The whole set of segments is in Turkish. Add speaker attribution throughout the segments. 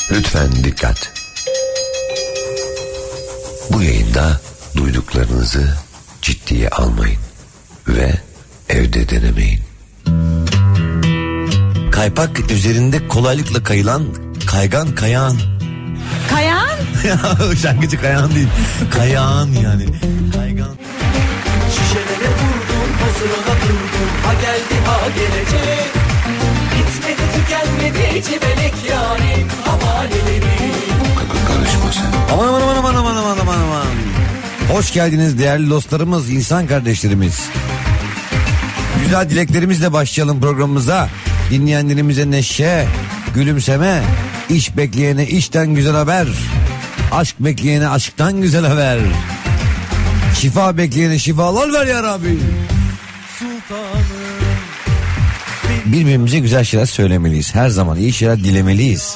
Speaker 1: Lütfen dikkat. Bu yayında duyduklarınızı ciddiye almayın ve evde denemeyin. Kaypak üzerinde kolaylıkla kayılan kaygan kayağın.
Speaker 2: Kayağın?
Speaker 1: Şarkıcı Kayağın değil. Kayağın yani. Kaygan.
Speaker 3: Şişelere vurdum, hazırına durdum. Ha geldi ha gelecek. Bitmedi tükenmedi civelek yarim. Havaleleri.
Speaker 1: Karışma sen.
Speaker 4: Aman. Hoş geldiniz değerli dostlarımız, insan kardeşlerimiz. Güzel dileklerimizle başlayalım programımıza. Dinleyenlerimize neşe, gülümseme, iş bekleyene işten güzel haber, aşk bekleyene aşktan güzel haber, şifa bekleyene şifalar ver ya Rabbi. Birbirimize güzel şeyler söylemeliyiz. Her zaman iyi şeyler dilemeliyiz.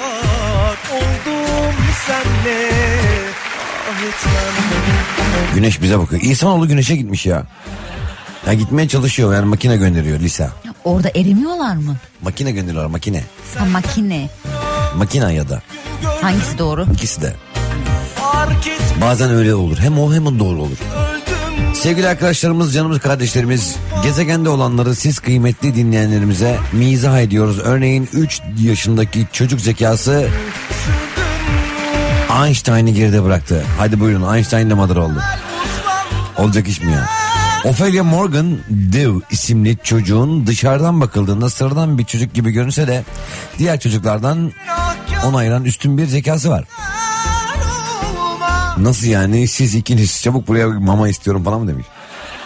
Speaker 4: Güneş bize bakıyor. İnsanoğlu güneşe gitmiş ya. Ya gitmeye çalışıyor, yani makine gönderiyor Lisa.
Speaker 2: Orada erimiyorlar mı?
Speaker 4: Makine gönderiyorlar, makine.
Speaker 2: Ha, makine.
Speaker 4: Makina ya da.
Speaker 2: Hangisi doğru?
Speaker 4: İkisi de. Bazen öyle olur. Hem o hem o doğru olur. Sevgili arkadaşlarımız, canımız, kardeşlerimiz, gezegende olanları siz kıymetli dinleyenlerimize mizah ediyoruz. Örneğin 3 yaşındaki çocuk zekası Einstein'ı geride bıraktı. Hadi buyurun, Einstein de mother oldu. Olacak iş mi ya? Ophelia Morgan Dew isimli çocuğun dışarıdan bakıldığında sıradan bir çocuk gibi görünse de diğer çocuklardan onu ayıran üstün bir zekası var. Nasıl yani, siz ikiniz çabuk buraya mama istiyorum falan mı demiş.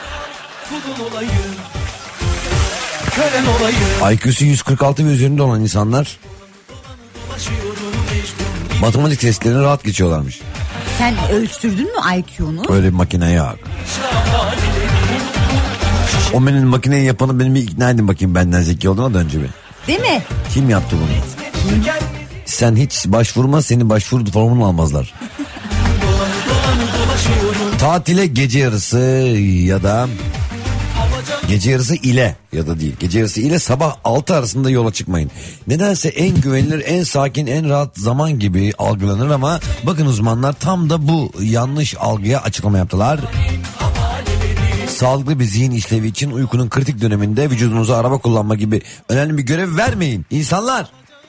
Speaker 4: IQ'su 146 ve üzerinde olan insanlar matematik testlerini rahat geçiyorlarmış.
Speaker 2: Sen ölçtürdün mü IQ'nu?
Speaker 4: Öyle bir makine yok. O benim makineyi yapanı benim bir ikna edin bakayım benden zeki olduğuna da önce bir.
Speaker 2: Değil mi?
Speaker 4: Kim yaptı bunu? Sen hiç başvurma, seni başvuru formunu almazlar. Tatile gece yarısı ya da gece yarısı ile ya da değil. Gece yarısı ile sabah 6 arasında yola çıkmayın. Nedense en güvenilir, en sakin, en rahat zaman gibi algılanır ama bakın uzmanlar tam da bu yanlış algıya açıklama yaptılar. Sağlıklı bir zihin işlevi için uykunun kritik döneminde vücudunuza araba kullanma gibi önemli bir görev vermeyin. İnsanlar.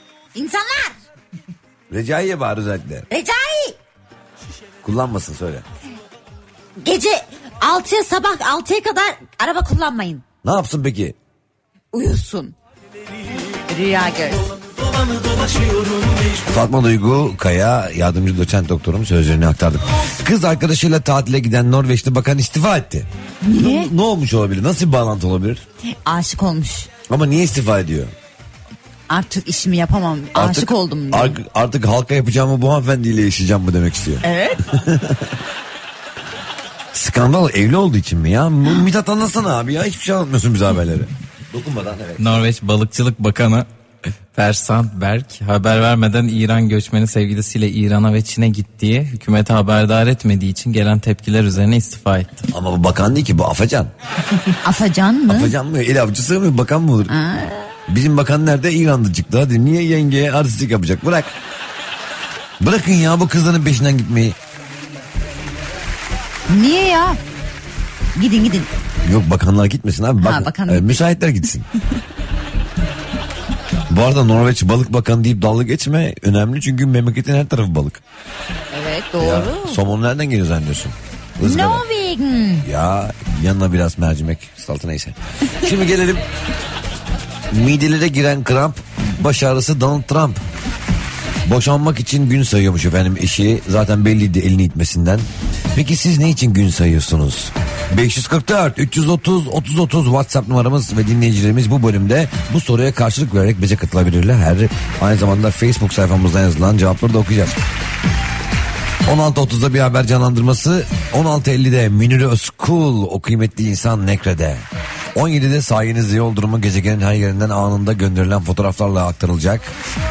Speaker 4: Recai'ye bağır özellikle.
Speaker 2: Recai.
Speaker 4: Kullanmasın, söyle.
Speaker 2: Gece 6'ya sabah 6'ya kadar araba kullanmayın.
Speaker 4: Ne yapsın peki?
Speaker 2: Uyusun. Rüya görsün.
Speaker 4: Fatma Duygu Kaya, yardımcı doçent doktorum, sözlerini aktardık. Kız arkadaşıyla tatile giden Norveçli bakan istifa etti.
Speaker 2: Niye?
Speaker 4: Ne olmuş olabilir? Nasıl bir bağlantı olabilir?
Speaker 2: Aşık olmuş.
Speaker 4: Ama niye istifa ediyor?
Speaker 2: Artık işimi yapamam. Aşık oldum.
Speaker 4: Artık halka yapacağımı bu hanımefendiyle yaşayacağım mı demek istiyor?
Speaker 2: Evet.
Speaker 4: Skandal evli olduğu için mi ya? Mithat anlatsana abi ya, hiçbir şey anlatmıyorsun bize haberleri. Dokunmadan, evet.
Speaker 5: Norveç Balıkçılık Bakanı Per Sandberg haber vermeden İran göçmeni sevgilisiyle İran'a ve Çin'e gittiği, hükümete haberdar etmediği için gelen tepkiler üzerine istifa etti.
Speaker 4: Ama bu bakan değil ki, bu afacan.
Speaker 2: Afacan mı?
Speaker 4: Afacan mı? El avcısı mı? Bakan mı olur? Bizim bakan nerede? İran'da çıktı. Hadi niye yengeye artistlik yapacak? Bırakın ya bu kızların peşinden gitmeyi.
Speaker 2: Niye ya? Gidin.
Speaker 4: Yok, bakanlar gitmesin abi. Müsaitler gitsin. Bu arada Norveç Balık Bakanı deyip dalga geçme. Önemli, çünkü memleketin her tarafı balık.
Speaker 2: Evet, doğru.
Speaker 4: Ya, somon nereden geliyor zannediyorsun?
Speaker 2: Norveç'in.
Speaker 4: Ya yanına biraz mercimek saltı, neyse. Şimdi gelelim. Midelere giren kramp, baş ağrısı Donald Trump. Boşanmak için gün sayıyormuş efendim eşi. Zaten belliydi elini itmesinden. Peki siz ne için gün sayıyorsunuz? 544 330 30 WhatsApp numaramız ve dinleyicilerimiz bu bölümde bu soruya karşılık vererek bize katılabilirler. Aynı zamanda Facebook sayfamızdan yazılan cevapları da okuyacağız. 16.30'da bir haber canlandırması, 16.50'de Münir Özkul, o kıymetli insan Nekre'de. 17'de sayenizde yol durumu gezegenin her yerinden anında gönderilen fotoğraflarla aktarılacak.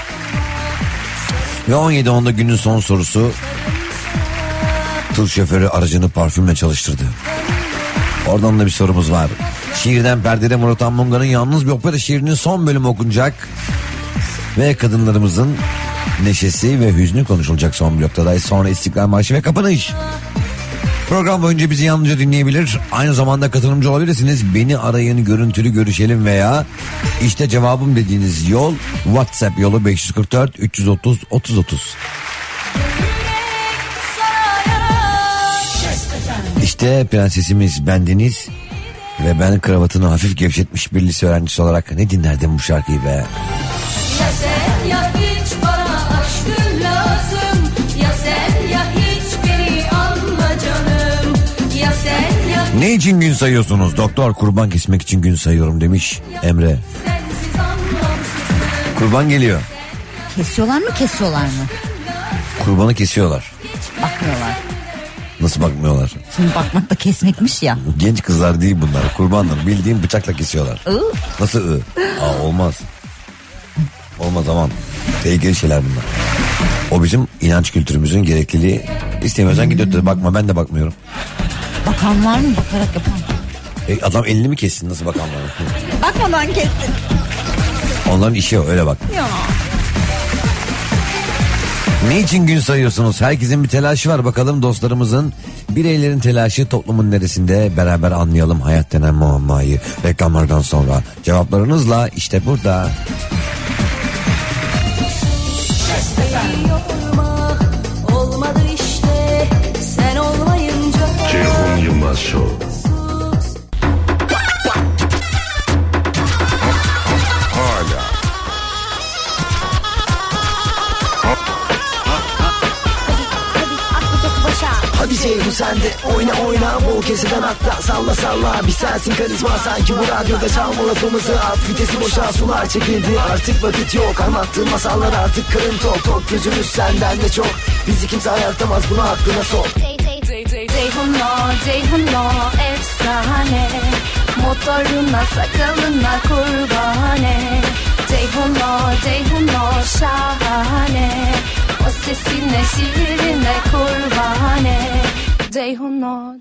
Speaker 4: Ve 17.10'da günün son sorusu, tır şoförü aracını parfümle çalıştırdı. Oradan da bir sorumuz var. Şiirden Perdede Murat Anmunga'nın Yalnız bir Opera şiirinin son bölümü okunacak. Ve kadınlarımızın neşesi ve hüznü konuşulacak son bloktadayız. Sonra İstiklal Marşı ve kapanış. Program boyunca bizi yalnızca dinleyebilir. Aynı zamanda katılımcı olabilirsiniz. Beni arayın, görüntülü görüşelim veya işte cevabım dediğiniz yol WhatsApp yolu 544 330 30 30. İşte prensesimiz bendeniz ve ben kravatını hafif gevşetmiş bir lise öğrencisi olarak ne dinlerdim bu şarkıyı be.
Speaker 6: Ya sen ya hiç bana aşkın lazım. Ya sen ya hiç beni anla canım. Ya sen ya
Speaker 4: Ne için gün sayıyorsunuz? Doktor, kurban kesmek için gün sayıyorum demiş Emre.
Speaker 6: sensiz anlamsızım.
Speaker 4: Kurban geliyor.
Speaker 2: Kesiyorlar mı kesiyorlar mı?
Speaker 4: Kurbanı kesiyorlar.
Speaker 2: Bakmıyorlar.
Speaker 4: Nasıl bakmıyorlar?
Speaker 2: Şimdi bakmak da kesmekmiş ya.
Speaker 4: Genç kızlar değil bunlar. Kurbanlar. Bildiğin bıçakla kesiyorlar. Nasıl? Olmaz. Olmaz, aman. Tehlikeli şeyler bunlar. O bizim inanç kültürümüzün gerekliliği. İstemiyorsan gidiyor da bakma, ben de bakmıyorum.
Speaker 2: Bakan var mı? Bakarak yapan.
Speaker 4: Adam elini mi kessin, nasıl bakan var?
Speaker 2: Bakmadan kessin.
Speaker 4: Onların işi o, öyle bak.
Speaker 2: Ya.
Speaker 4: Ne için gün sayıyorsunuz? Herkesin bir telaşı var. Bakalım dostlarımızın, bireylerin telaşı toplumun neresinde? Beraber anlayalım hayat denen muammayı. Reklamlardan sonra cevaplarınızla işte burada.
Speaker 6: Yorma, olmadı işte sen olmayınca.
Speaker 7: Ceyhun Yılmaz Show.
Speaker 3: Hadi Ceyhun sen de oyna oyna, bol keseden hatta salla salla. Bir sensin karizma, sanki bu radyoda çalma lafımızı at. Vitesi boşa, sular çekildi, artık vakit yok. Anlattığın masallar artık karın tok tok. Gözümüz senden de çok, bizi kimse ayartamaz, bunu aklına sok.
Speaker 6: Ceyhun'la efsane, motoruna sakalına kurbane. Ceyhun'la şahane, o sesine şiirine kurbane. Ceyhun'la.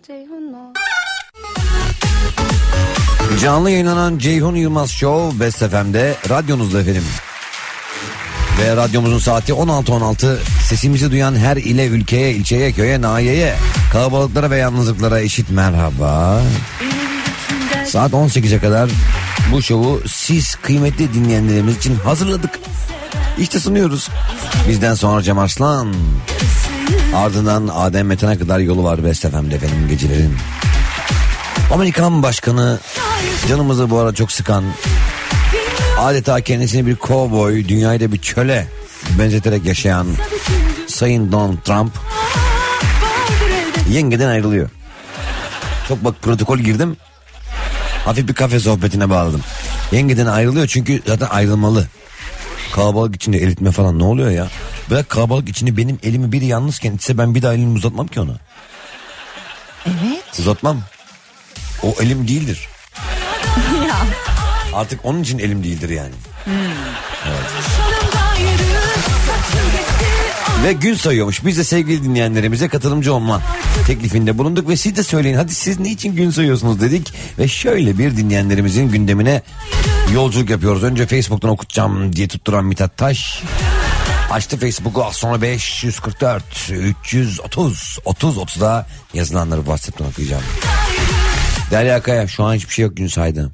Speaker 4: Canlı yayınlanan Ceyhun Yılmaz Show Best FM'de, radyonuzda efendim. Ve radyomuzun saati 16.16. Sesimizi duyan her ile, ülkeye, ilçeye, köye, nahiyeye, kalabalıklara ve yalnızlıklara eşit merhaba. Saat 18'e kadar bu şovu siz kıymetli dinleyenlerimiz için hazırladık. İşte sunuyoruz. Bizden sonra Cem Arslan. Ardından Adem Metan'a kadar yolu var Best FM'de efendim gecelerin. Amerikan başkanı, canımızı bu ara çok sıkan, adeta kendisini bir kovboy, dünyayı da bir çöle benzeterek yaşayan Sayın Donald Trump yengeden ayrılıyor. Çok bak, protokol girdim, hafif bir kafe sohbetine bağladım. Yengeden ayrılıyor çünkü zaten ayrılmalı. Kalabalık içinde elitme falan ne oluyor ya? Bırak kalabalık içinde, benim elimi biri yalnızken ise ben bir daha elimi uzatmam ki ona.
Speaker 2: Evet.
Speaker 4: Uzatmam. O elim değildir. Artık onun için elim değildir yani. Evet. Ve gün sayıyormuş. Biz de sevgili dinleyenlerimize katılımcı olma teklifinde bulunduk ve siz de söyleyin, hadi siz niçin gün sayıyorsunuz dedik. Ve şöyle bir dinleyenlerimizin gündemine yolculuk yapıyoruz. Önce Facebook'tan okutacağım diye tutturan Mithat Taş açtı Facebook'u, az sonra 544 330 30'da yazılanları WhatsApp'tan okuyacağım. Derya Kaya, şu an hiçbir şey yok, gün saydı.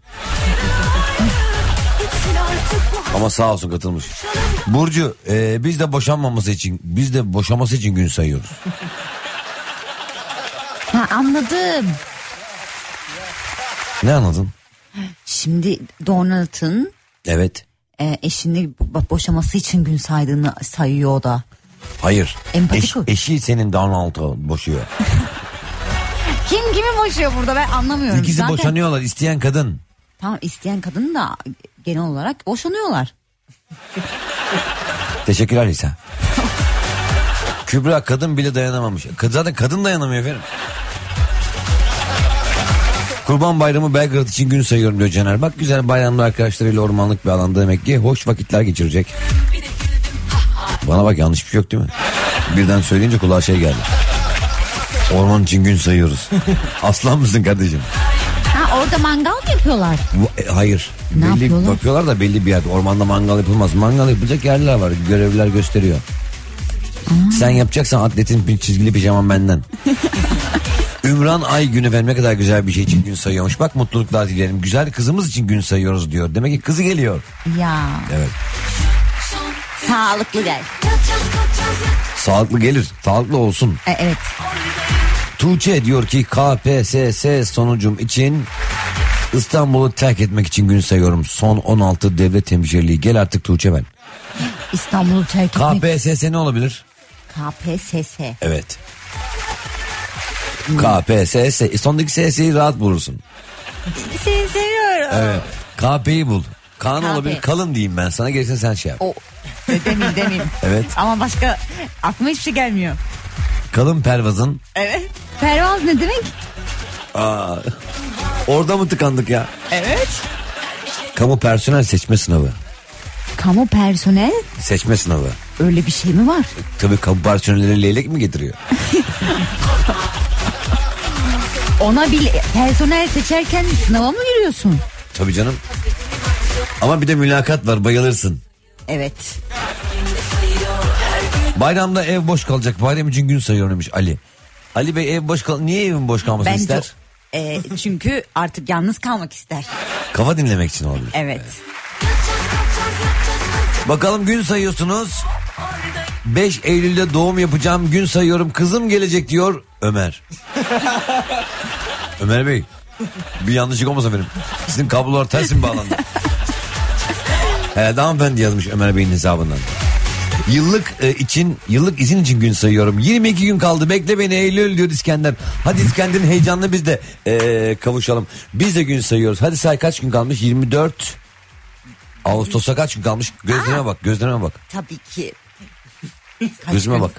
Speaker 4: Ama sağ olsun katılmış. Burcu, biz de boşanması için gün sayıyoruz.
Speaker 2: Ha, anladım.
Speaker 4: Ne anladın?
Speaker 2: Şimdi Donald'ın
Speaker 4: Evet.
Speaker 2: Eşini boşaması için gün saydığını sayıyor o da.
Speaker 4: Hayır.
Speaker 2: Empatik o.
Speaker 4: Eşi senin Donald'ı boşuyor.
Speaker 2: Kim kimi boşuyor burada, ben anlamıyorum.
Speaker 4: İkisi
Speaker 2: zaten.
Speaker 4: boşanıyorlar, isteyen kadın.
Speaker 2: Tamam, isteyen kadın da genel olarak boşanıyorlar.
Speaker 4: Teşekkürler Lisa. Kübra, kadın bile dayanamamış. Zaten kadın dayanamıyor efendim. Kurban Bayramı Belgrad için gün sayıyorum diyor Caner. Bak, güzel bayramda arkadaşlarıyla ormanlık bir alanda demek ki hoş vakitler geçirecek. Bana bak, yanlış bir şey yok değil mi? Birden söyleyince kulağa şey geldi. Orman için gün sayıyoruz. Aslan mısın kardeşim?
Speaker 2: Ha, Orada mangal mı yapıyorlar?
Speaker 4: Hayır.
Speaker 2: Ne
Speaker 4: belli
Speaker 2: yapıyorlar?
Speaker 4: bakıyorlar da belli bir yerde. Ormanda mangal yapılmaz. Mangal yapılacak yerler var. Görevliler gösteriyor. Sen yapacaksan atletin çizgili pijaman benden. Ümran Aygün efendim ne kadar güzel bir şey için gün sayıyormuş. Bak mutluluklar dilerim. Güzel kızımız için gün sayıyoruz diyor. Demek ki kızı geliyor.
Speaker 2: Ya.
Speaker 4: Evet.
Speaker 2: Sağlıklı gel.
Speaker 4: Sağlıklı gelir. Sağlıklı olsun.
Speaker 2: Evet.
Speaker 4: Tuğçe diyor ki KPSS sonucum için İstanbul'u terk etmek için gün sayıyorum. Son 16 devlet hemşireliği. Gel artık Tuğçe ben.
Speaker 2: İstanbul'u terk etmek.
Speaker 4: KPSS ne olabilir?
Speaker 2: KPSS.
Speaker 4: Evet. KPSS. Sondaki SS'yi rahat bulursun.
Speaker 2: Seni seviyorum.
Speaker 4: Evet. KP'yi bul. Kaan
Speaker 2: KP.
Speaker 4: olabilir. Kalın diyeyim ben sana. Gerisini sen şey yap.
Speaker 2: O. Demeyeyim.
Speaker 4: Evet.
Speaker 2: Ama başka aklıma hiçbir şey gelmiyor.
Speaker 4: Kalın pervazın.
Speaker 2: Evet. Pervaz ne demek?
Speaker 4: Orada mı tıkandık ya?
Speaker 2: Evet.
Speaker 4: Kamu personel seçme sınavı.
Speaker 2: Kamu personel
Speaker 4: Seçme sınavı.
Speaker 2: öyle bir şey mi var?
Speaker 4: Tabii kamu personelleri leylek mi getiriyor?
Speaker 2: Ona bir personel seçerken sınava mı giriyorsun?
Speaker 4: Tabii canım. Ama bir de mülakat var, bayılırsın.
Speaker 2: Evet.
Speaker 4: Bayramda ev boş kalacak. Bayram için gün sayıyorum demiş Ali. Ali Bey ev boş niye evin boş kalmasını ister?
Speaker 2: Çünkü artık yalnız kalmak ister.
Speaker 4: Kafa dinlemek için olabilir.
Speaker 2: Evet.
Speaker 4: Bakalım gün sayıyorsunuz. 5 Eylül'de doğum yapacağım, gün sayıyorum, kızım gelecek diyor Ömer. Ömer Bey, bir yanlışlık olmasa benim. Sizin kablolar ters mi bağlandı? Herhalde hanımefendi yazmış Ömer Bey'in hesabından. Yıllık izin için gün sayıyorum. 22 gün kaldı, bekle beni Eylül diyor İskender. Hadi İskender'in heyecanını biz de kavuşalım. Biz de gün sayıyoruz. Hadi say, kaç gün kalmış? 24 Ağustos'a kaç gün kalmış? Gözlerime bak.
Speaker 2: Tabii ki.
Speaker 4: Gözüme bak.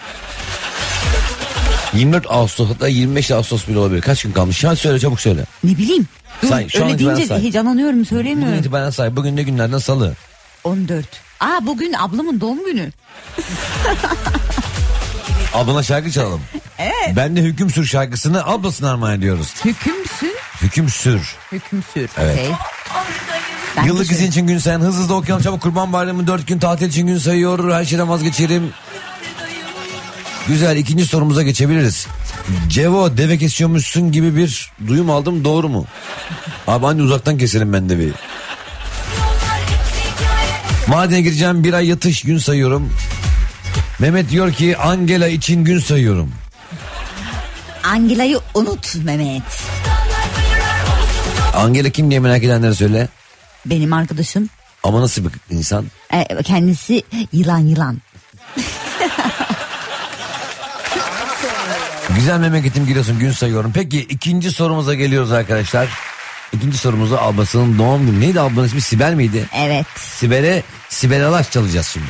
Speaker 4: 24 Ağustos, hatta 25 Ağustos bile olabilir. Kaç gün kalmış? Şu an söyle, çabuk söyle.
Speaker 2: Ne bileyim. Dur,
Speaker 4: Say, şu an
Speaker 2: öyle
Speaker 4: itibaren
Speaker 2: deyince
Speaker 4: say.
Speaker 2: heyecanlanıyorum,
Speaker 4: Bugün
Speaker 2: söyleyemiyorum.
Speaker 4: itibaren say. Bugün ne günlerden? Salı.
Speaker 2: 14. Bugün ablamın doğum günü.
Speaker 4: Ablana şarkı çalalım.
Speaker 2: Evet.
Speaker 4: Ben de Hüküm Sür şarkısını ablasına armağan ediyoruz.
Speaker 2: Hükümsün.
Speaker 4: Hüküm Sür.
Speaker 2: Hükümsür.
Speaker 4: Evet.
Speaker 2: Okay. Ben
Speaker 4: Yıllık
Speaker 2: de
Speaker 4: izin için gün sayan, hızlı okuyalım çabuk. Kurban Bayramı 4 gün tatil için gün sayıyor. Her şeyden vazgeçerim. Güzel, ikinci sorumuza geçebiliriz. Cevo, deve kesiyormuşsun gibi bir duyum aldım, doğru mu? Abi hani uzaktan keselim ben deveyi. Madene gireceğim, bir ay yatış, gün sayıyorum. Mehmet diyor ki Angela için gün sayıyorum.
Speaker 2: Angela'yı unut Mehmet.
Speaker 4: Angela kim diye merak edenlere söyle.
Speaker 2: Benim arkadaşım.
Speaker 4: Ama nasıl bir insan?
Speaker 2: Kendisi yılan.
Speaker 4: Güzel memleketim Giresun, gün sayıyorum. Peki ikinci sorumuza geliyoruz arkadaşlar. İkinci sorumuzu ablasının doğum günü. Neydi ablanın ismi, Sibel miydi?
Speaker 2: Evet.
Speaker 4: Sibel Alaş çalacağız şimdi.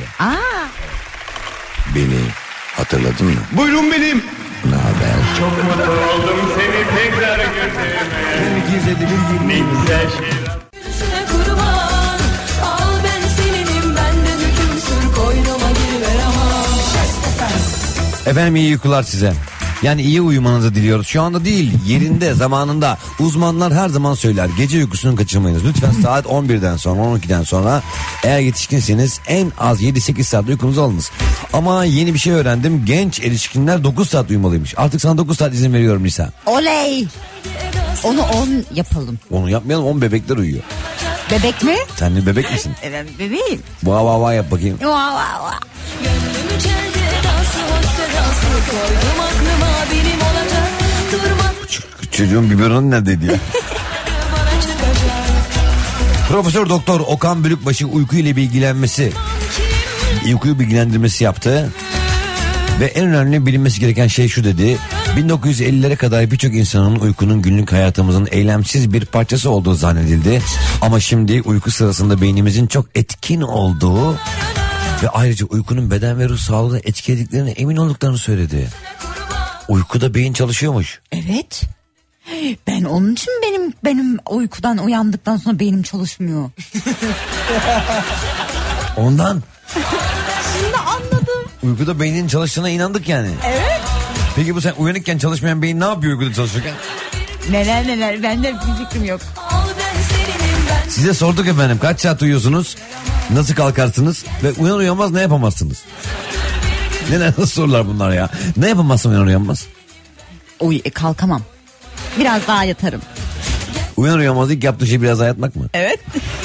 Speaker 7: Beni hatırladın mı?
Speaker 8: Buyurun benim.
Speaker 7: Ne haber?
Speaker 8: Çok mutlu oldum seni tekrar görmeye. Ne güzel şeyler.
Speaker 6: Kurban, al ben seninim, benden hüküm sür, koynuma giriver aman.
Speaker 4: Efendim iyi uykular size. Yani iyi uyumanızı diliyoruz. Şu anda değil, yerinde, zamanında. Uzmanlar her zaman söyler. Gece uykusunu kaçırmayınız. Lütfen saat 11'den sonra, 12'den sonra eğer yetişkinseniz en az 7-8 saat uykunuzu alınız. Ama yeni bir şey öğrendim. Genç erişkinler 9 saat uyumalıymış. Artık sana 9 saat izin veriyorum Nisa.
Speaker 2: Oley. Onu 10 yapalım.
Speaker 4: Onu yapmayalım, 10 bebekler uyuyor.
Speaker 2: Bebek mi?
Speaker 4: Sen de bebek misin?
Speaker 2: Evet bebeğim.
Speaker 4: Vaa yap bakayım.
Speaker 6: Gönlümü çelde dansı, hoş sedası, koydum aklıma benim olacak. Durma
Speaker 4: Çocuğun biberonun neredeydi ya?
Speaker 6: bana çıkacak.
Speaker 4: Profesör Doktor Okan Bölükbaşı uyku ile uykuyu bilgilendirmesi yaptı. Ve en önemli bilinmesi gereken şey şu dedi. 1950'lere kadar birçok insanın uykunun günlük hayatımızın eylemsiz bir parçası olduğu zannedildi. Ama şimdi uyku sırasında beynimizin çok etkin olduğu ve ayrıca uykunun beden ve ruh sağlığına etkilediklerine emin olduklarını söyledi. Uykuda beyin çalışıyormuş.
Speaker 2: Evet. Ben onun için benim uykudan uyandıktan sonra beynim çalışmıyor.
Speaker 4: Ondan.
Speaker 2: Şimdi anladım.
Speaker 4: Uykuda beynin çalıştığına inandık yani.
Speaker 2: Evet.
Speaker 4: Peki bu sen uyanıkken çalışmayan beyin ne yapıyor uykuda çalışırken?
Speaker 2: Neler bende bir fikrim yok.
Speaker 6: Al ben seninim ben.
Speaker 4: Size sorduk efendim, kaç saat uyuyorsunuz? Nasıl kalkarsınız? Ve uyanır uyanmaz ne yapamazsınız? Nasıl sorular bunlar ya? Ne yapamazsın uyanır uyanmaz?
Speaker 2: Kalkamam. Biraz daha yatarım.
Speaker 4: Uyanır uyanmaz ilk yaptığı şey biraz daha yatmak mı?
Speaker 2: Evet.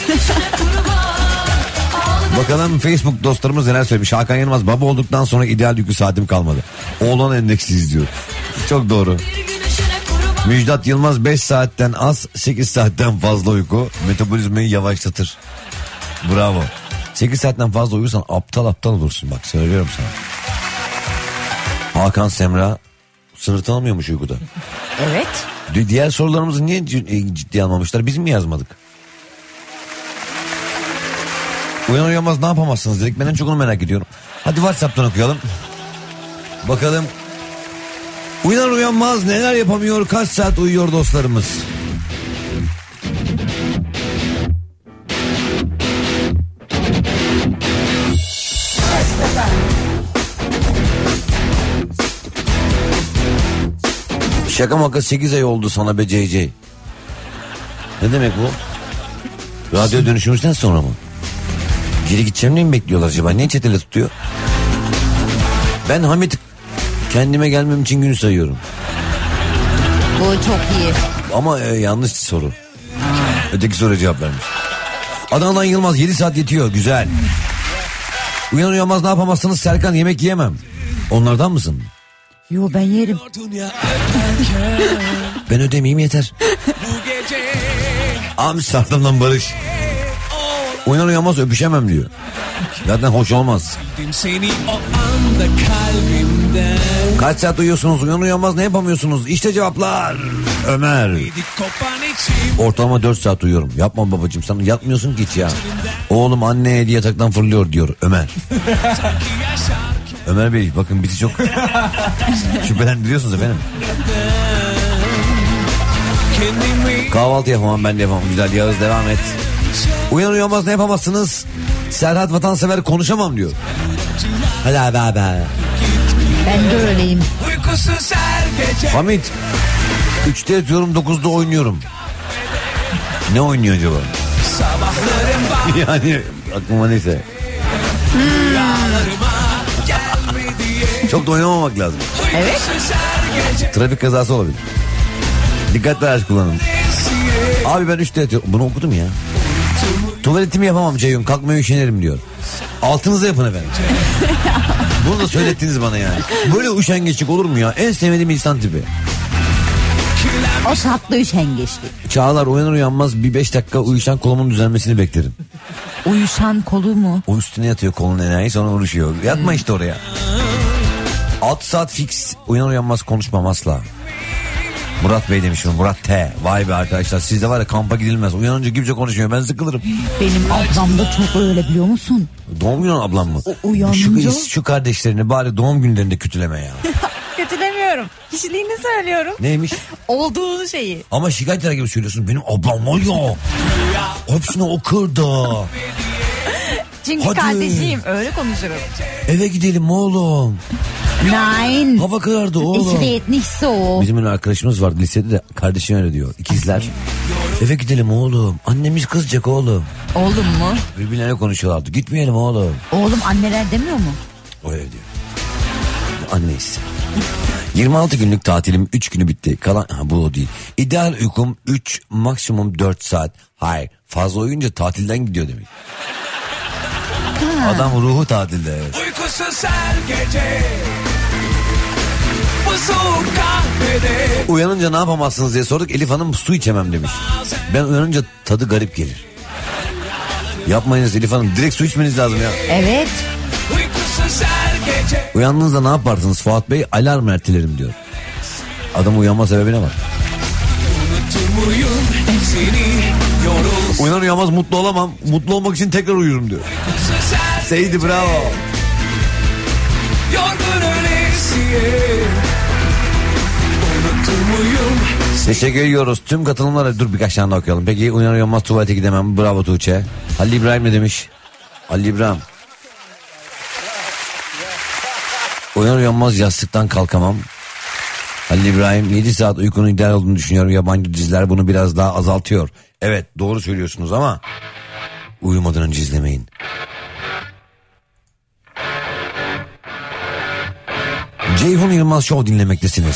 Speaker 4: Bakalım Facebook dostlarımız neler söylemiş. Hakan Yılmaz, baba olduktan sonra ideal yükü saatim kalmadı. Oğlan endeksiz diyor. Çok doğru. Müjdat Yılmaz, 5 saatten az 8 saatten fazla uyku metabolizmayı yavaşlatır. Bravo. 8 saatten fazla uyursan aptal olursun, bak söylüyorum sana. Hakan Semra sınır tanımıyormuş uykuda.
Speaker 2: Evet.
Speaker 4: Diğer sorularımızı niye ciddiye almamışlar, biz mi yazmadık? Uyanır uyanmaz ne yapamazsınız dedik, ben en çok onu merak ediyorum. Hadi WhatsApp'tan okuyalım. Bakalım uyanır uyanmaz neler yapamıyor, kaç saat uyuyor dostlarımız. Şaka maka 8 ay oldu sana be CC. Ne demek bu? Radyo dönüşümüzden sonra mı? Geri gideceğim diye mi bekliyorlar acaba? Niye çetele tutuyor? Ben Hamit, kendime gelmem için günü sayıyorum.
Speaker 2: Bu çok iyi.
Speaker 4: Ama yanlış soru. Öteki soruya cevap vermiş. Adana'dan Yılmaz, 7 saat yetiyor, güzel. Uyanır uyanmaz ne yapamazsınız? Serkan, yemek yiyemem. Onlardan mısın?
Speaker 2: Yo, ben yerim.
Speaker 4: Ben ödemeyeyim yeter. Amsterdam'dan Barış. Uyanır uyanmaz öpüşemem diyor. Zaten hoş olmaz. Kaç saat uyuyorsunuz? Uyanır uyanmaz ne yapamıyorsunuz? İşte cevaplar. Ömer. Ortalama 4 saat uyuyorum. Yapma babacığım, sen yatmıyorsun ki hiç ya. Oğlum anne hediye yataktan fırlıyor diyor Ömer. Ömer Bey bakın bizi çok şüphelendiriyorsunuz efendim. Kahvaltı yapamam, ben de yapamam. Güzel, Yağız devam et. Uyanır uyanmaz ne yapamazsınız? Serhat vatansever, konuşamam diyor. Hadi abi.
Speaker 2: Ben de öyleyim.
Speaker 4: Hamit, 3'te yatıyorum, 9'da oynuyorum. Ne oynuyor acaba? Yani aklıma neyse. Çok da oynamamak lazım.
Speaker 2: Evet.
Speaker 4: Trafik kazası olabilir. Dikkatli araç kullanın. Abi ben 3'te yatıyorum. Bunu okudum ya. Tuvaletimi yapamam Ceyhun, kalkmaya üşenirim diyor. Altınıza yapın efendim. Bunu da söylettiniz bana yani. Böyle üşengeçlik olur mu ya? En sevmediğim insan tipi.
Speaker 2: O tatlı üşengeçlik.
Speaker 4: Çağlar, uyanır uyanmaz bir 5 dakika uyuşan kolumun düzelmesini beklerim.
Speaker 2: Uyuşan kolu mu?
Speaker 4: O üstüne yatıyor kolun enayi, sonra uğraşıyor. Yatma işte oraya. 6 saat fix uyanır uyanmaz konuşmam asla. Murat Bey demiş bunu, Murat T. Vay be arkadaşlar, sizde var ya kampa gidilmez. Uyanınca kimse konuşmuyor, ben sıkılırım.
Speaker 2: Benim ablam da çok öyle, biliyor musun?
Speaker 4: Doğum günü ablam mı?
Speaker 2: Uyanınca...
Speaker 4: Şu kardeşlerini bari doğum günlerinde kötüleme ya.
Speaker 2: Kötülemiyorum. Kişiliğini söylüyorum.
Speaker 4: Neymiş?
Speaker 2: Olduğu şeyi.
Speaker 4: Ama şikayetler gibi söylüyorsun. Benim ablam var ya. Hepsini o kırdı.
Speaker 2: Çünkü
Speaker 4: Hadi.
Speaker 2: kardeşiyim, öyle konuşurum.
Speaker 4: Eve gidelim oğlum.
Speaker 2: Nein.
Speaker 4: Hava karardı oğlum.
Speaker 2: İşte yetmişse o.
Speaker 4: Bizim bir arkadaşımız vardı lisede de, kardeşim öyle diyor. İkizler. Eve gidelim oğlum. Annemiz kızacak oğlum.
Speaker 2: Oğlum mu?
Speaker 4: Birbirlerine konuşuyorlardı. Gitmeyelim oğlum.
Speaker 2: Oğlum anneler demiyor mu?
Speaker 4: O öyle diyor. Anneyiz. 26 günlük tatilim 3 günü bitti. Kalan bu o değil. İdeal uykum 3 maksimum 4 saat. Hayır, fazla uyuyunca tatilden gidiyor demek. Adam ruhu tatilde. Evet.
Speaker 3: Uykusuz her gece bu soğuk kahvede.
Speaker 4: Uyanınca ne yapamazsınız diye sorduk. Elif Hanım su içemem demiş. Ben uyanınca tadı garip gelir. Yapmayınız Elif Hanım, direkt su içmeniz lazım ya.
Speaker 2: Evet.
Speaker 3: Uykusuz her gece.
Speaker 4: Uyandığınızda ne yaparsınız Fuat Bey? Alarm ertelerim diyor. Adam uyanma sebebine bak.
Speaker 3: Uyum seni yorul.
Speaker 4: Uyanır uyanmaz mutlu olamam. Mutlu olmak için tekrar uyurum diyor. Seydi bravo.
Speaker 3: Yorgun ölesiye. Unuttum uyum.
Speaker 4: Teşekkür ediyoruz tüm katılımlara. Dur birkaç tane daha okuyalım. Peki uyanır uyanmaz tuvalete gidemem. Bravo Tuğçe. Halil İbrahim ne demiş? Halil İbrahim. Uyanır uyanmaz yastıktan kalkamam. Halil İbrahim 7 saat uykunun ideal olduğunu düşünüyorum. Yabancı diziler bunu biraz daha azaltıyor. Evet doğru söylüyorsunuz ama uyumadan önce izlemeyin. Ceyhun Yılmaz Show dinlemektesiniz.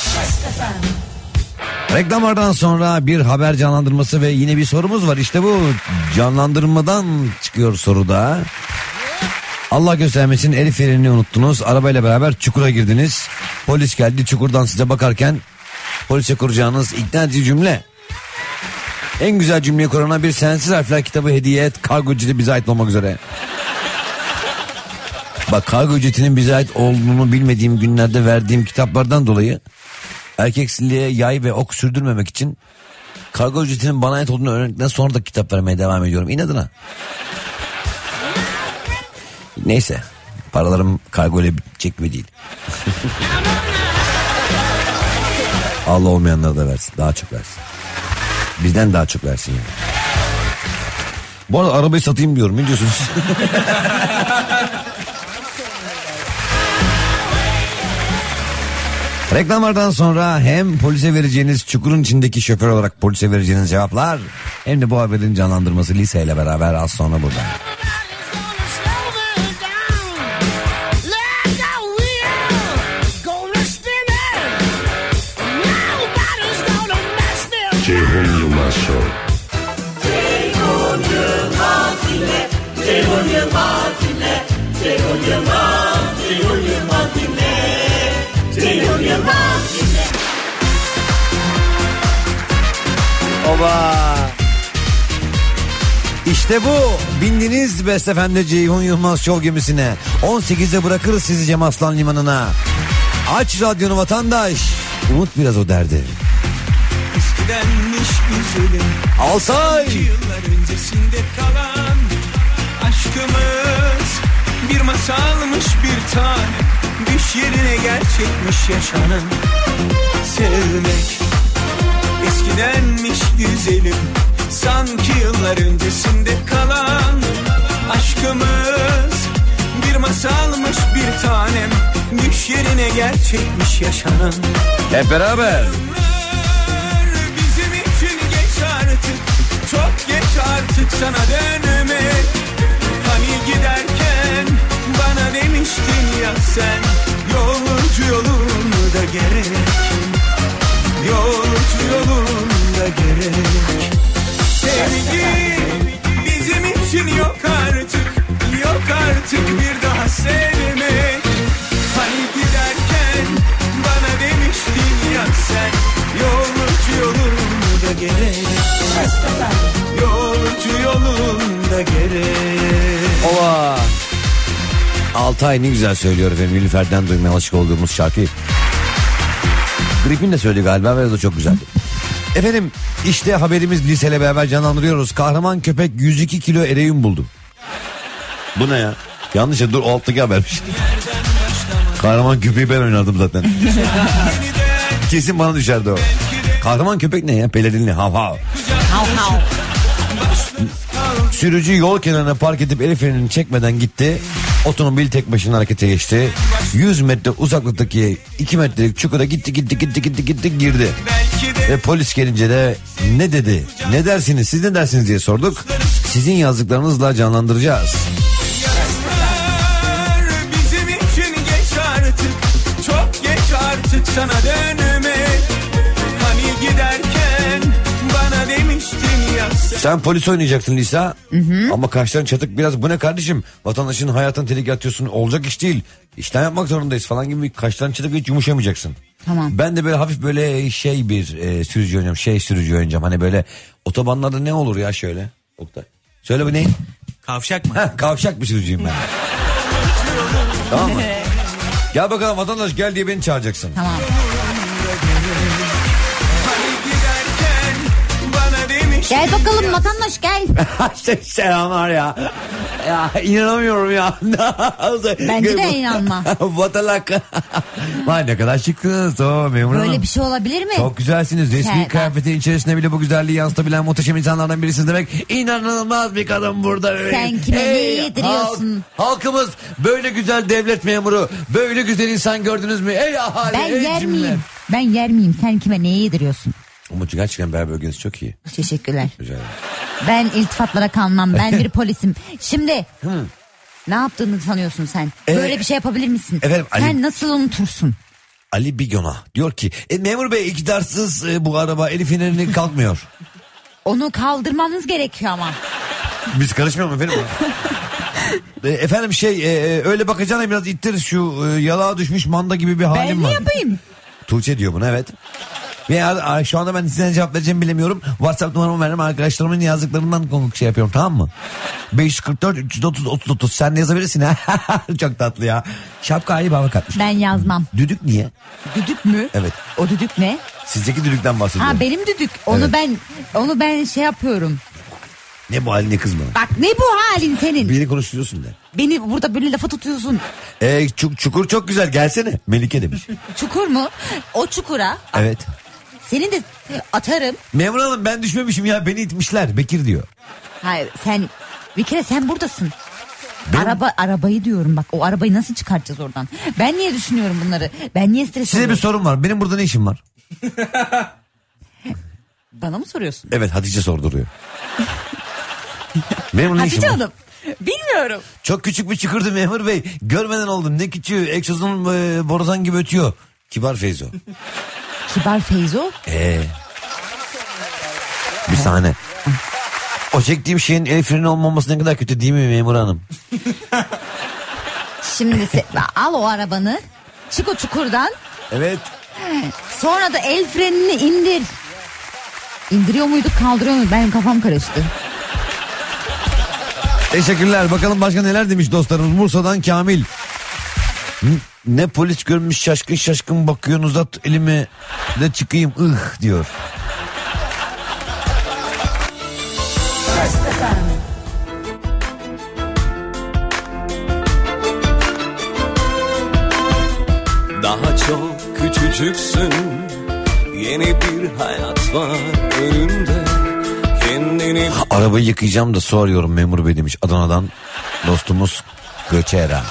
Speaker 4: Reklamlardan sonra bir haber canlandırması ve yine bir sorumuz var. İşte bu canlandırmadan çıkıyor soruda. Allah göstermesin el frenini unuttunuz. Arabayla beraber çukura girdiniz. Polis geldi, çukurdan size bakarken polise kuracağınız ikna edici cümle. En güzel cümleyi kurana bir Sensiz Harfler kitabı hediye et. Kargo ücreti bize ait olmak üzere. Bak kargo ücretinin bize ait olduğunu bilmediğim günlerde verdiğim kitaplardan dolayı erkeksizliğe yay ve ok sürdürmemek için kargo ücretinin bana ait olduğunu öğrendikten sonra da kitap vermeye devam ediyorum. İnadına. Neyse. Paralarım kargo ile bitecek mi değil. Allah olmayanlara da versin. Daha çok versin. Bizden daha çok versin yani. Bu arada arabayı satayım diyorum. Ne diyorsunuz? Reklamlardan sonra hem polise vereceğiniz çukurun içindeki şoför olarak polise vereceğiniz cevaplar hem de bu haberin canlandırması Lise ile beraber az sonra burada.
Speaker 7: Ceyhun Yılmaz Show.
Speaker 6: Ceyhun Yılmaz dinle, Ceyhun Yılmaz dinle, Ceyhun Yılmaz, Ceyhun Yılmaz dinle, Ceyhun Yılmaz dinle.
Speaker 4: Oba! İşte bu. Bindiniz Best FM'de Ceyhun Yılmaz Show gemisine. 18'de bırakırız sizi Cem Aslan Limanı'na. Aç radyonu vatandaş. Unut biraz o derdi.
Speaker 9: Eskidenmiş güzelim.
Speaker 4: Alsay.
Speaker 9: Yıllar öncesinde kalan aşkımız bir masalmış bir tane. Düş yerine gerçekmiş yaşanan sevmek. Eskidenmiş güzelim. Sanki yıllar öncesinde kalan aşkımız bir masalmış bir tanem. Düş yerine gerçekmiş yaşanan.
Speaker 4: Hep beraber.
Speaker 9: Bizim için geç artık, çok geç artık sana dönmek. Hani giderken bana demiştin ya sen, yolcu yolunda gerek, yolcu yolunda gerek. Sevgi bizim için yok artık, yok artık bir daha sevmek. Hani giderken bana demiştin ya sen, yolcu yolunda gerek, yolcu yolunda gerek.
Speaker 4: Ova. Altay ne güzel söylüyor efendim. Nilüfer'den duymaya alışık olduğumuz şarkıyı. Grip'in de söyledi galiba ve o da çok güzeldi. Efendim işte haberimiz Lise'yle beraber canlandırıyoruz. Kahraman köpek 102 kilo ereğin buldu. Bu ne ya? Yanlış ya, dur o alttaki habermiş. Kahraman köpeği ben oynardım zaten. Kesin bana düşerdi o. Kahraman köpek ne ya? Pelerinli hav hav.
Speaker 2: Hav hav.
Speaker 4: Sürücü yol kenarına park edip el frenini çekmeden gitti. Otomobil tek başına harekete geçti. 100 metre uzaklıktaki 2 metrelik çukura gitti girdi. Ve polis gelince de ne dedi? Ne dersiniz? Siz ne dersiniz diye sorduk. Sizin yazdıklarınızla canlandıracağız.
Speaker 9: Bizim için geç artık, çok geç artık sana dönmek. Hani giderken bana demiştin ya
Speaker 4: Sen polis oynayacaksın Lisa. Ama kaşların çatık biraz. Bu ne kardeşim? Vatandaşın hayatını tehlikeye atıyorsun. Olacak iş değil. İşten yapmak zorundayız falan gibi kaşların çatık, hiç yumuşamayacaksın.
Speaker 2: Tamam.
Speaker 4: Ben de böyle hafif böyle bir sürücü oynayacağım. Sürücü oynayacağım. Hani böyle otobanlarda ne olur ya şöyle. Oktay. Söyle bu ne?
Speaker 9: Kavşak mı?
Speaker 4: Heh, kavşak bir sürücüyüm ben. Tamam mı? Gel bakalım vatandaş gel diye beni çağıracaksın.
Speaker 2: Tamam. Gel bakalım vatandaş gel.
Speaker 4: Selamlar ya. Ya inanamıyorum ya.
Speaker 2: Bence de inanma.
Speaker 4: Vatalak. Vay ne kadar şıksınız o memur hanım.
Speaker 2: Böyle bir şey olabilir mi?
Speaker 4: Çok güzelsiniz. Resmi
Speaker 2: Sen-
Speaker 4: kıyafetin içerisinde bile bu güzelliği yansıtabilen muhteşem insanlardan birisiniz demek. İnanılmaz bir kadın burada.
Speaker 2: Sen kime ne yediriyorsun?
Speaker 4: Halkımız böyle güzel devlet memuru, böyle güzel insan gördünüz mü? Ey ahali,
Speaker 2: Ben
Speaker 4: ey
Speaker 2: yer
Speaker 4: cümle.
Speaker 2: miyim? Ben yer miyim? Sen kime neyi yediriyorsun?
Speaker 4: Ama gerçekten bel bölgeniz çok iyi.
Speaker 2: Teşekkürler.
Speaker 4: Rica ederim.
Speaker 2: Ben iltifatlara kanmam. Ben bir polisim. Şimdi ne yaptığını sanıyorsun sen? Böyle bir şey yapabilir misin?
Speaker 4: Efendim,
Speaker 2: sen
Speaker 4: Ali-
Speaker 2: nasıl unutursun?
Speaker 4: Ali Bigon'a diyor ki memur bey iktidarsız bu araba el frenini kalkmıyor.
Speaker 2: Onu kaldırmanız gerekiyor ama.
Speaker 4: Biz karışmıyor mu efendim? Efendim öyle bakacağına biraz ittir şu yalağa düşmüş manda gibi bir halim
Speaker 2: Ben
Speaker 4: var.
Speaker 2: ne yapayım?
Speaker 4: Tuğçe diyor bunu, evet. Ve şu anda ben size cevap vereceğimi bilemiyorum. WhatsApp numaramı veririm, arkadaşlarımın yazdıklarından şey yapıyorum, tamam mı? 544 330 30 sen de yazabilirsin ha. Çok tatlı ya. Şapka ayı baba katmış.
Speaker 2: Ben yazmam.
Speaker 4: Düdük niye?
Speaker 2: Düdük mü?
Speaker 4: Evet.
Speaker 2: O düdük ne?
Speaker 4: Sizdeki düdükten bahsediyorum.
Speaker 2: Ha, benim düdük. Onu
Speaker 4: Evet.
Speaker 2: ben şey yapıyorum.
Speaker 4: Ne bu halin, ne kızma?
Speaker 2: Bak ne bu halin senin?
Speaker 4: Beni konuşturuyorsun de.
Speaker 2: Beni burada böyle lafa tutuyorsun.
Speaker 4: Çukur çok güzel, gelsene. Melike demiş.
Speaker 2: Çukur mu? O çukura
Speaker 4: Evet.
Speaker 2: seni de atarım.
Speaker 4: Memur hanım ben düşmemişim ya, beni itmişler. Bekir diyor.
Speaker 2: Hayır, sen bir kere sen buradasın.
Speaker 4: Ben-
Speaker 2: Arabayı diyorum, bak o arabayı nasıl çıkartacağız oradan? Ben niye düşünüyorum bunları? Ben niye stres
Speaker 4: Size bir
Speaker 2: oluyorum?
Speaker 4: sorum var. Benim burada ne işim var?
Speaker 2: Bana mı soruyorsun?
Speaker 4: Evet, Hatice sorduruyor. Benim ne işim
Speaker 2: Hatice
Speaker 4: var?
Speaker 2: Hanım. Bilmiyorum.
Speaker 4: Çok küçük bir çukurdu memur bey. Görmeden oldum. Ne küçüğü. Egzozun borazan gibi ötüyor. Kibar Feyzo.
Speaker 2: Kibar Feyzo.
Speaker 4: Bir sahne. O çektiğim şeyin el freni olmaması ne kadar kötü değil mi memur hanım?
Speaker 2: Şimdi al o arabanı. Çık o çukurdan.
Speaker 4: Evet.
Speaker 2: Sonra da el frenini indir. İndiriyor muyduk, kaldırıyor muyduk? Benim kafam karıştı.
Speaker 4: Teşekkürler. Bakalım başka neler demiş dostlarımız. Bursa'dan Kamil. Ne polis görmüş, şaşkın şaşkın bakıyorsun, uzat elimi de çıkayım diyor.
Speaker 9: Daha çok küçücüksün, yeni bir hayat var önünde. Kendini
Speaker 4: Arabayı yıkayacağım da su arıyorum memur bey demiş Adana'dan dostumuz Göçera.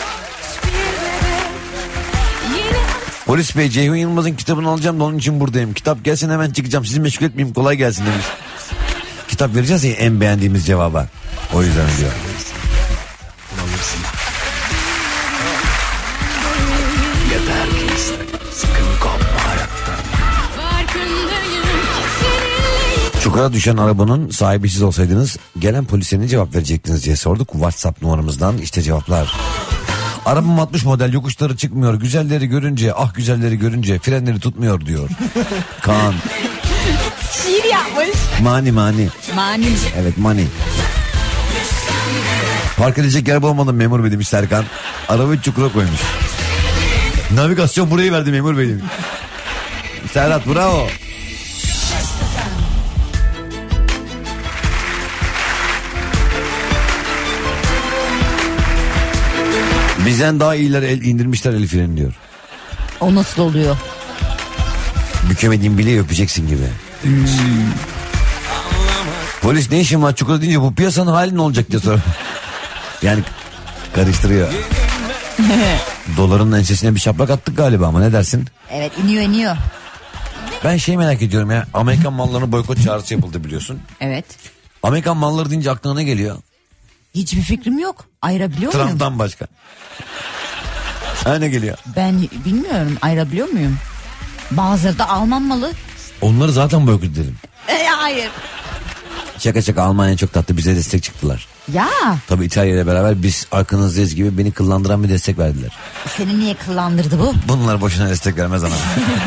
Speaker 4: Polis bey, Ceyhun Yılmaz'ın kitabını alacağım da onun için buradayım. Kitap gelsin hemen çıkacağım, sizi meşgul etmeyeyim, kolay gelsin demiş. Kitap vereceğiz ya en beğendiğimiz cevaba. O yüzden diyor.
Speaker 9: yeter ki iste, sakın kopma hayattan.
Speaker 4: Çukura düşen arabanın sahibi siz olsaydınız gelen polise ne cevap verecektiniz diye sorduk. WhatsApp numaramızdan işte cevaplar. Arabam 60 model, yokuşları çıkmıyor. Güzelleri görünce frenleri tutmuyor diyor. Kaan.
Speaker 2: Şiir yapmış.
Speaker 4: Mani.
Speaker 2: Mani.
Speaker 4: Evet, mani. Park edecek yer bulamadım memur bey demiş Serkan. Arabayı çukura koymuş. Navigasyon burayı verdi memur bey demiş. Serhat bravo. Bizden daha iyiler indirmişler el freni diyor.
Speaker 2: O nasıl oluyor?
Speaker 4: Bükemediğin bileği öpeceksin gibi. Polis ne işin var çukurda deyince bu piyasanın hali ne olacak diye soruyor. Yani karıştırıyor. Doların ensesine bir şaplak attık galiba ama ne dersin?
Speaker 2: Evet, iniyor.
Speaker 4: Ben merak ediyorum ya. Amerikan mallarına boykot çağrısı yapıldı biliyorsun.
Speaker 2: Evet.
Speaker 4: Amerikan malları deyince aklına ne geliyor?
Speaker 2: Hiçbir fikrim yok. Ayırabiliyor muyum?
Speaker 4: Trump'tan başka. Ne geliyor?
Speaker 2: Ben bilmiyorum. Ayırabiliyor muyum? Bazıları da Alman malı.
Speaker 4: Onları zaten boykot edelim.
Speaker 2: Hayır.
Speaker 4: Şaka Almanya çok tatlı, bize destek çıktılar.
Speaker 2: Ya
Speaker 4: Tabii İtalya ile beraber biz arkanızdayız gibi beni kıllandıran bir destek verdiler.
Speaker 2: seni niye kıllandırdı bu?
Speaker 4: Bunlar boşuna destek vermez ana.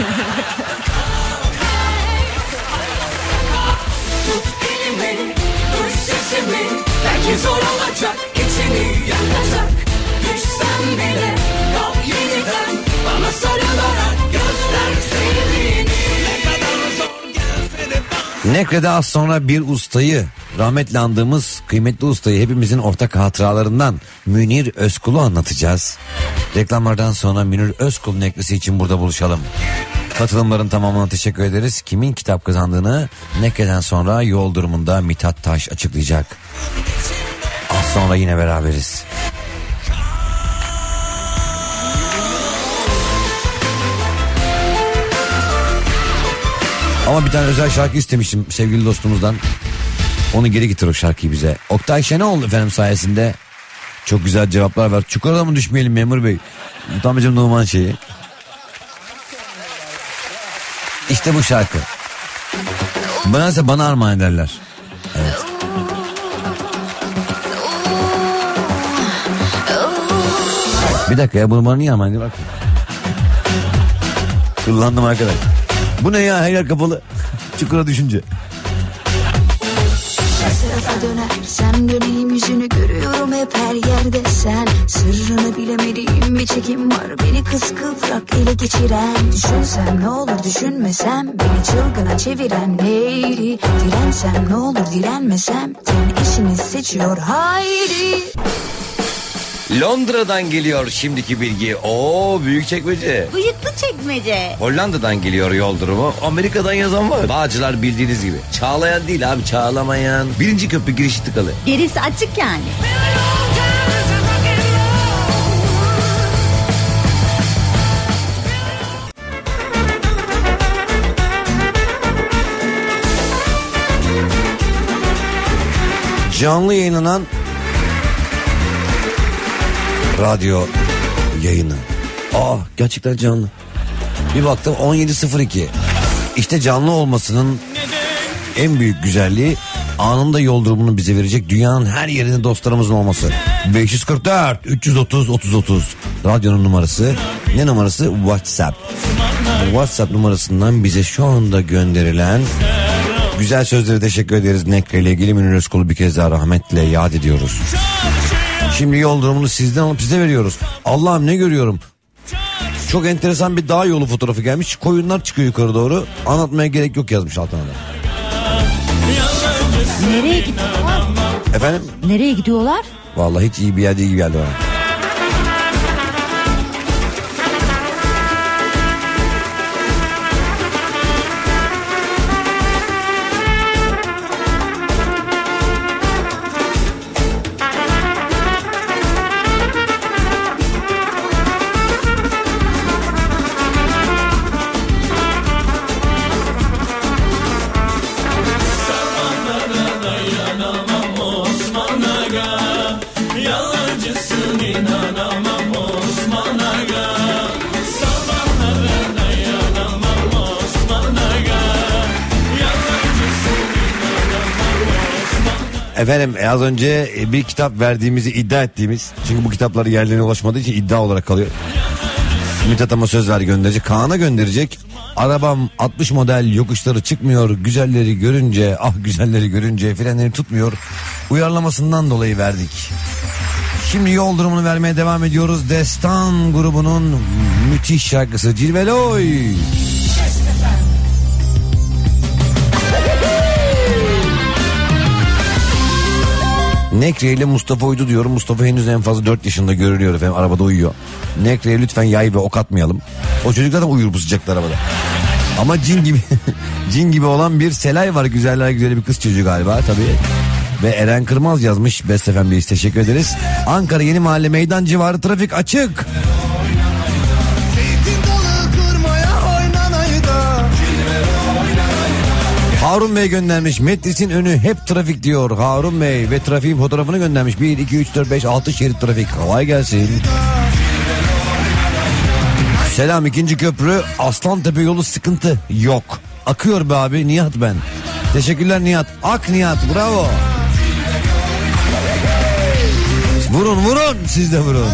Speaker 9: Belki zor olacak, içini yakacak. Düşsem bile kalk yeniden, bana sarılarak göster sevdiğini. Ne kadar zor gelse de
Speaker 4: Nekre'de az sonra bir ustayı, rahmetli andığımız kıymetli ustayı, hepimizin ortak hatıralarından Münir Özkul'u anlatacağız. Reklamlardan sonra Münir Özkul Nekresi için burada buluşalım. Katılımların tamamına teşekkür ederiz. Kimin kitap kazandığını Nekre'den sonra yol durumunda Mithat Taş açıklayacak. Az sonra yine beraberiz. Ama bir tane özel şarkı istemiştim sevgili dostumuzdan. Onu geri getir o şarkıyı bize. Oktay Şenol efendim sayesinde çok güzel cevaplar var. Çukura mı düşmeyelim memur bey? Tam bizim Numan şeyi. İşte bu şarkı. Bana armağan ederler. Evet. Bir dakika ya, bunu bana niye armağan ediyor? Bak. Kullandım arkadaş. Bu ne ya, her yer kapalı. Çukura düşünce.
Speaker 10: Tarafa dönersem döneyim yüzünü görüyorum hep her yerde sen. Sırrını bilemediğim bir çekim var beni kıskıvrak ele geçiren. Düşünsem ne olur düşünmesem beni çılgına çeviren neydi? Dirensem ne olur direnmesem ten işini seçiyor haydi.
Speaker 4: Londra'dan geliyor şimdiki bilgi. Oo, Büyükçekmece.
Speaker 2: Bıyıklı çekmece.
Speaker 4: Hollanda'dan geliyor yol durumu. Amerika'dan yazan var. Bağcılar bildiğiniz gibi. Çağlayan değil abi, çağlamayan. 1. köprü girişi tıkalı.
Speaker 2: Gerisi açık yani.
Speaker 4: Canlı yayınlanan radyo yayını. Gerçekten canlı. Bir baktım 17.02. İşte canlı olmasının en büyük güzelliği anında yol durumunu bize verecek dünyanın her yerinde dostlarımızın olması. 544 330 30 30 radyonun numarası. Ne numarası? WhatsApp. WhatsApp numarasından bize şu anda gönderilen güzel sözlere teşekkür ederiz. Nekre ile ilgili Münir Özkul'u bir kez daha rahmetle yad ediyoruz. Şimdi yol durumunu sizden alıp size veriyoruz. Allah'ım ne görüyorum. Çok enteresan bir dağ yolu fotoğrafı gelmiş. Koyunlar çıkıyor yukarı doğru. Anlatmaya gerek yok yazmış altına da.
Speaker 2: Nereye gidiyorlar?
Speaker 4: Efendim?
Speaker 2: Nereye gidiyorlar?
Speaker 4: Vallahi hiç iyi bir yer değil gibi geldi bana. Efendim az önce bir kitap verdiğimizi iddia ettiğimiz, çünkü bu kitapları yerlerine ulaşmadığı için iddia olarak kalıyor. Mithat ama söz ver, gönderecek. Kaan'a gönderecek. Arabam 60 model, yokuşları çıkmıyor. Güzelleri görünce, güzelleri görünce frenleri tutmuyor. Uyarlamasından dolayı verdik. Şimdi yol durumunu vermeye devam ediyoruz. Destan grubunun müthiş şarkısı Cilveloy. Nekre ile Mustafa uydu diyorum. Mustafa henüz en fazla 4 yaşında görülüyor efendim. Arabada uyuyor. Nekre'ye lütfen yay ve ok atmayalım. O çocuk zaten uyur bu sıcakta arabada. Ama cin gibi olan bir Selay var. Güzeller güzeli bir kız çocuğu galiba tabii. Ve Eren Kırmaz yazmış. Best FM'deyiz, teşekkür ederiz. Ankara Yeni Mahalle Meydan civarı trafik açık. Harun Bey göndermiş. Metris'in önü hep trafik diyor Harun Bey ve trafiğin fotoğrafını göndermiş. 1, 2, 3, 4, 5, 6 şerit trafik. Kolay gelsin. Selam, 2. köprü Aslantepe yolu sıkıntı yok. Akıyor be abi. Nihat ben. Teşekkürler Nihat. Ak Nihat, bravo. Vurun siz de vurun.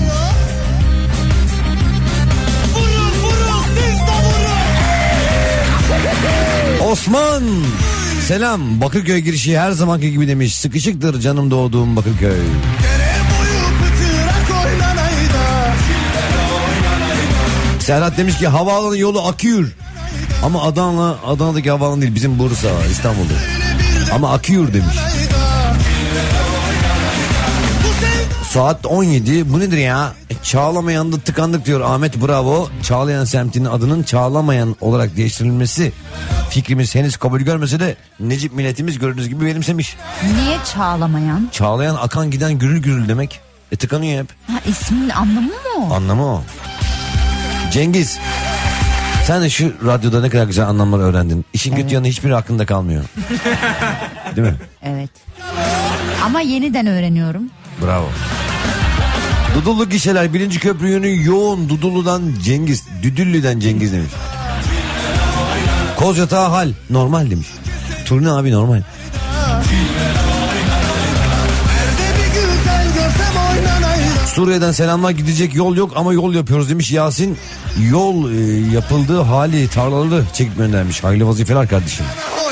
Speaker 4: Osman selam, Bakırköy girişi her zamanki gibi demiş. Sıkışıktır canım doğduğum Bakırköy. Serhat demiş ki havaalanı yolu akıyor. Ama Adana'daki havaalanı değil, bizim Bursa, İstanbul'da. Ama akıyor demiş. Saat 17, bu nedir ya? Çağlamayan'da tıkandık diyor Ahmet, bravo. Çağlayan semtinin adının Çağlamayan olarak değiştirilmesi fikrimiz henüz kabul görmese de Necip milletimiz gördüğünüz gibi benimsemiş.
Speaker 2: Niye Çağlamayan?
Speaker 4: Çağlayan akan giden gürül gürül demek. Tıkanıyor hep.
Speaker 2: İsmin anlamı mı o?
Speaker 4: Anlamı o. Cengiz Sen de şu radyoda ne kadar güzel anlamlar öğrendin. İşin kötü yanı hiçbiri aklında kalmıyor. Değil mi?
Speaker 2: Evet. Ama yeniden öğreniyorum.
Speaker 4: Bravo. Dudullu gişeler 1. köprü yönü yoğun. Dudullu'dan Cengiz. Düdüllü'den Cengiz demiş. Kozyatağı hal. Normal demiş. Turne abi normal. Suriye'den selamlar, gidecek yol yok ama yol yapıyoruz demiş Yasin. Yol yapıldığı hali tarlaları çekip göndermiş. Hayırlı vazifeler kardeşim.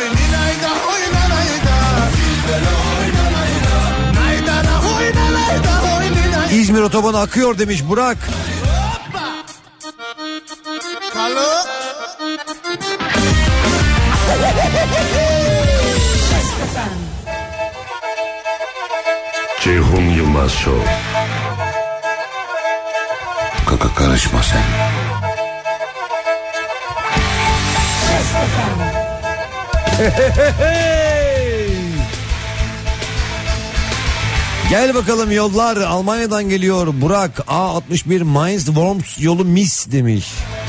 Speaker 4: İzmir otobanı akıyor demiş Burak.
Speaker 7: Ceyhun Yılmaz Show.
Speaker 4: Kaka karışma sen. Gel bakalım yollar Almanya'dan geliyor. Burak A61 Mainz Worms yolu mis demiş.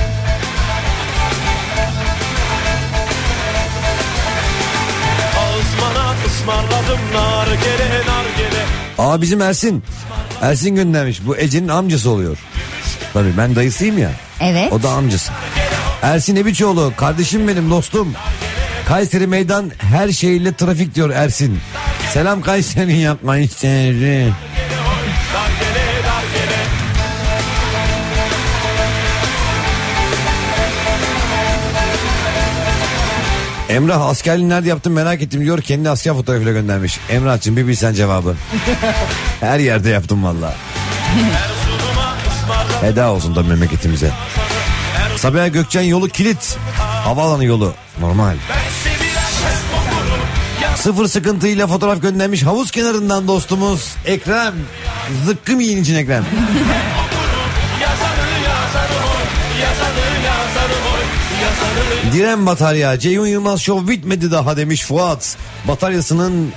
Speaker 4: Aa bizim Ersin. Ersin göndermiş. Bu Ece'nin amcası oluyor. Tabii ben dayısıyım ya.
Speaker 2: Evet.
Speaker 4: O da amcası. Ersin Ebiçoğlu kardeşim benim dostum. Kayseri meydan her şeyle trafik diyor Ersin. Selam Kayseri ya Kayseri. Emrah askerliği nerede yaptın merak ettim diyor. Kendi asker fotoğrafıyla göndermiş. Emrah'cığım bir bilsen cevabı. Her yerde yaptım valla. Eda olsun da memleketimize. Sabiha Gökçen yolu kilit. Havaalanı yolu normal. Sıfır sıkıntıyla fotoğraf göndermiş havuz kenarından dostumuz Ekrem. Zıkkım yiyin için Ekrem. Diren batarya Ceyhun Yılmaz Show bitmedi daha demiş Fuat. Bataryasının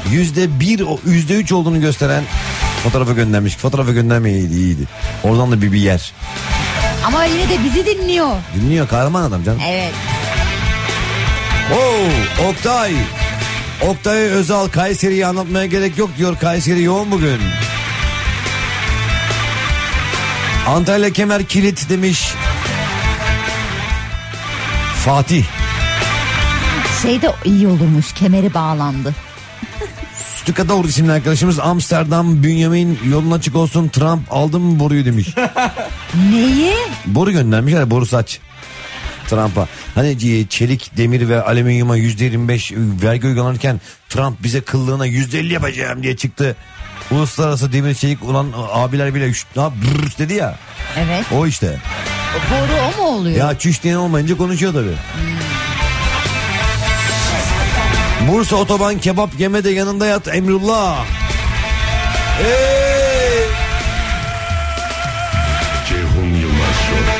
Speaker 4: %3 olduğunu gösteren fotoğrafı göndermiş. Fotoğrafı göndermeye iyiydi. Oradan da bir yer.
Speaker 2: Ama yine de bizi dinliyor.
Speaker 4: Dinliyor kahraman adam canım.
Speaker 2: Evet.
Speaker 4: Oo, Oktay Özal Kayseri'yi anlatmaya gerek yok diyor. Kayseri yoğun bugün. Antalya kemer kilit demiş Fatih.
Speaker 2: Şey de iyi olurmuş, kemeri bağlandı.
Speaker 4: Stükador isimli arkadaşımız Amsterdam Bünyamin yolun açık olsun Trump aldı mı boruyu demiş.
Speaker 2: Neyi?
Speaker 4: Boru göndermişler, boru saç Trump'a. Hani çelik, demir ve alüminyuma %25 vergi uygulanırken Trump bize kıllığına %50 yapacağım diye çıktı. Uluslararası demir çelik olan abiler bile dedi ya.
Speaker 2: Evet.
Speaker 4: O işte.
Speaker 2: Boru o mu oluyor?
Speaker 4: Ya çüş diyen olmayınca konuşuyor tabii. Bursa otoban kebap yeme de yanında yat Emrullah.
Speaker 7: Ceyhun Yılmaz Show.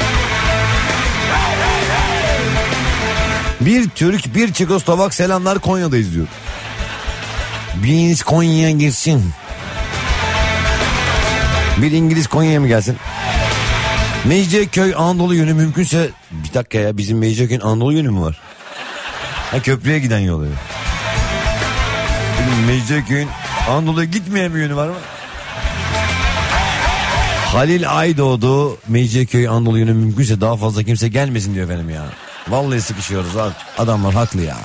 Speaker 4: Bir Türk bir Çekoslovak selamlar Konya'dayız diyor. Biz Konya'ya girsin. Bir İngiliz Konya'ya mı gelsin? Mecidiyeköy Anadolu yönü mümkünse bir dakika ya bizim Mecidiyeköy'ün Anadolu yönü mü var? Ha köprüye giden yolu. Mecidiyeköy'ün Anadolu'ya gitmeyen bir yönü var mı? Halil Aydoğdu Mecidiyeköy Anadolu yönü mümkünse daha fazla kimse gelmesin diyor efendim ya. Vallahi sıkışıyoruz adamlar haklı ya.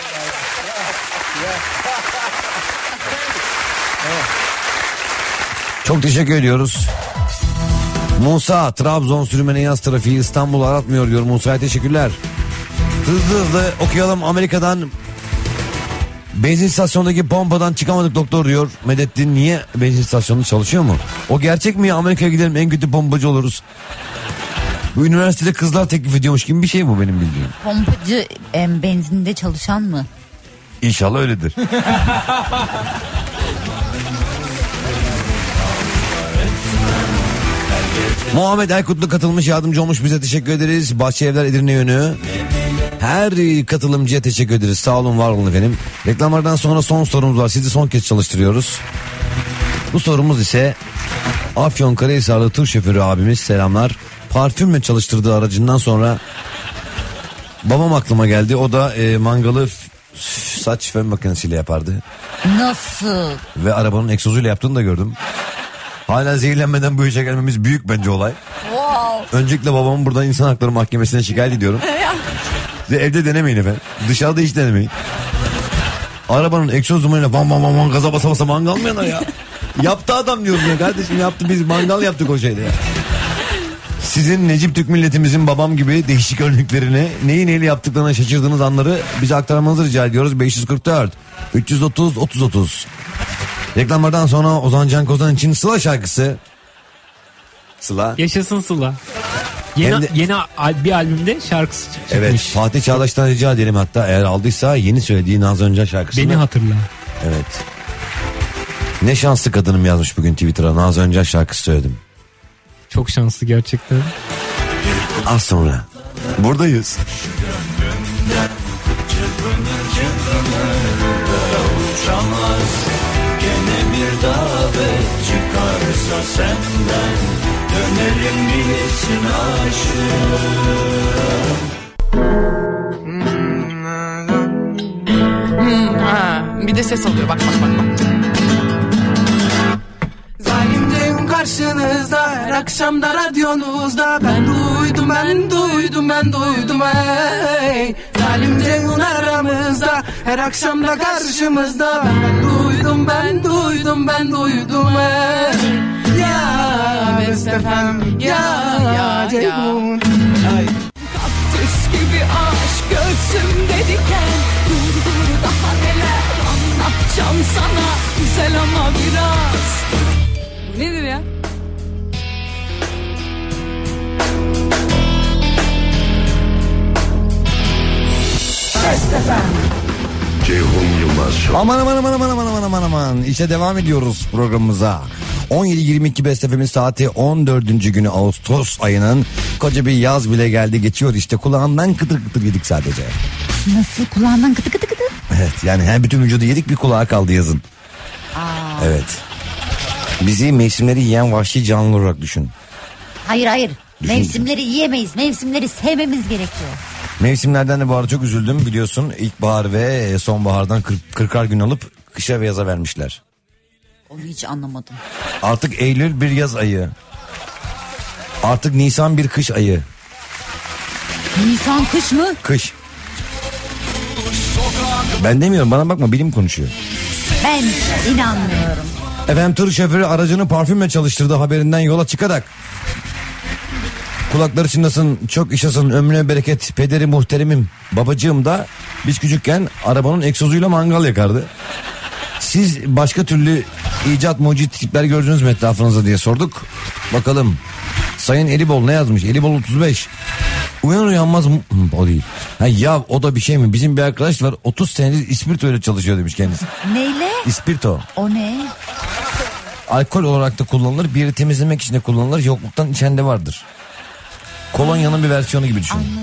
Speaker 4: Çok teşekkür ediyoruz. Musa Trabzon sürmene yaz trafiği İstanbul aratmıyor diyor. Musa'ya teşekkürler. Hızlı okuyalım. Amerika'dan benzin istasyonundaki pompadan çıkamadık doktor diyor. Medettin niye benzin istasyonu çalışıyor mu? O gerçek mi ya? Amerika'ya gidelim en kötü pompacı oluruz. Bu üniversitede kızlar teklif ediyormuş gibi bir şey bu benim bildiğim.
Speaker 2: Pompacı benzinde çalışan mı?
Speaker 4: İnşallah öyledir. Muhammed Erkutlu katılmış, yardımcı olmuş, bize teşekkür ederiz. Bahçeevler Edirne yönü. Her katılımcıya teşekkür ederiz. Sağ olun, var olun efendim. Reklamlardan sonra son sorumuz var. Sizi son kez çalıştırıyoruz. Bu sorumuz ise Afyonkarahisarlı tır şoförü abimiz selamlar. Parfümle çalıştırdığı aracından sonra Babam aklıma geldi. O da mangalı saç fön makinesiyle yapardı.
Speaker 2: Nasıl?
Speaker 4: Ve arabanın egzozuyla yaptığını da gördüm. Hala zehirlenmeden bu işe gelmemiz büyük bence olay.
Speaker 2: Wow.
Speaker 4: Öncelikle babamı buradan insan hakları mahkemesine şikayet ediyorum. Ve evde denemeyin efendim. Dışarıda hiç denemeyin. Arabanın egzoz dumanıyla van van van van gaza basa basa mangal mı yanar ya? Yaptı adam diyorum ya kardeşim, yaptı, biz mangal yaptık o şeyde ya. Sizin Necip Türk milletimizin babam gibi değişik örneklerini, neyi neyle yaptıklarına şaşırdığınız anları bize aktarmanızı rica ediyoruz. 544 330 30 30. Reklamlardan sonra Ozan Can Kozan için Sıla şarkısı. Sıla.
Speaker 11: Yaşasın Sıla. Yeni bir albümde şarkısı çıkmış.
Speaker 4: Evet, Fatih Çağdaş'tan rica edelim, hatta eğer aldıysa yeni söylediği Nazlı Öncan şarkısını.
Speaker 11: Beni hatırla.
Speaker 4: Evet. Ne şanslı kadınım yazmış bugün Twitter'a, Nazlı Öncan şarkısı söyledim.
Speaker 11: Çok şanslı gerçekten.
Speaker 4: Az sonra buradayız.
Speaker 9: Gene bir davet çıkarsa senden, dönerim bilirsin
Speaker 12: aşığım. Bir de ses alıyor, bak. Zalim Ceyhun karşınızda, her akşam da radyonuzda. Ben duydum ey. Zalim Ceyhun aramızda, her akşam da karşımızda. Ben duydum ey. Ya Best FM, ya Ceyhun. Kaktüs gibi aşk göğsümde diken. Dur daha neler anlatacağım sana. Güzel ama biraz. Nedir ya?
Speaker 7: Ceyhun Yılmaz Show.
Speaker 4: Aman. İşte devam ediyoruz programımıza. 17.22 Best FM'in saati 14. günü Ağustos ayının, koca bir yaz bile geldi geçiyor işte, kulağından kıtır kıtır yedik sadece.
Speaker 2: Nasıl kulağından kıtır kıtır kıtır?
Speaker 4: Evet, yani her bütün vücudu yedik, bir kulağa kaldı yazın. Evet. Bizi mevsimleri yiyen vahşi canlı olarak düşün.
Speaker 2: Hayır.
Speaker 4: Düşün.
Speaker 2: Mevsimleri yiyemeyiz. Mevsimleri sevmemiz gerekiyor.
Speaker 4: Mevsimlerden de bu arada çok üzüldüm, biliyorsun. İlkbahar ve sonbahardan 40'ar gün alıp kışa ve yaza vermişler.
Speaker 2: Onu hiç anlamadım.
Speaker 4: Artık Eylül bir yaz ayı. Artık Nisan bir kış ayı.
Speaker 2: Nisan kış mı?
Speaker 4: Kış. Ben demiyorum, bana bakma, bilim konuşuyor.
Speaker 2: Ben inanmıyorum.
Speaker 4: Efendim, tır şoförü aracını parfümle çalıştırdı haberinden yola çıkarak. Kulakları çınlasın, çok işasın, ömrüne bereket, pederi muhteremim, babacığım da biz küçükken arabanın egzozuyla mangal yakardı. Siz başka türlü icat mucit tipler gördünüz mü etrafınızda diye sorduk. Bakalım. Sayın Elibol ne yazmış? Elibol 35. Uyanır uyanmaz mı? O değil. Ya o da bir şey mi? Bizim bir arkadaş var, 30 senedir ispirto ile çalışıyor demiş kendisi.
Speaker 2: Neyle?
Speaker 4: İspirto.
Speaker 2: O ne?
Speaker 4: Alkol olarak da kullanılır. Bir yeri temizlemek için de kullanılır. Yokluktan içende vardır. Kolonyanın bir versiyonu gibi düşün.
Speaker 2: Anladım.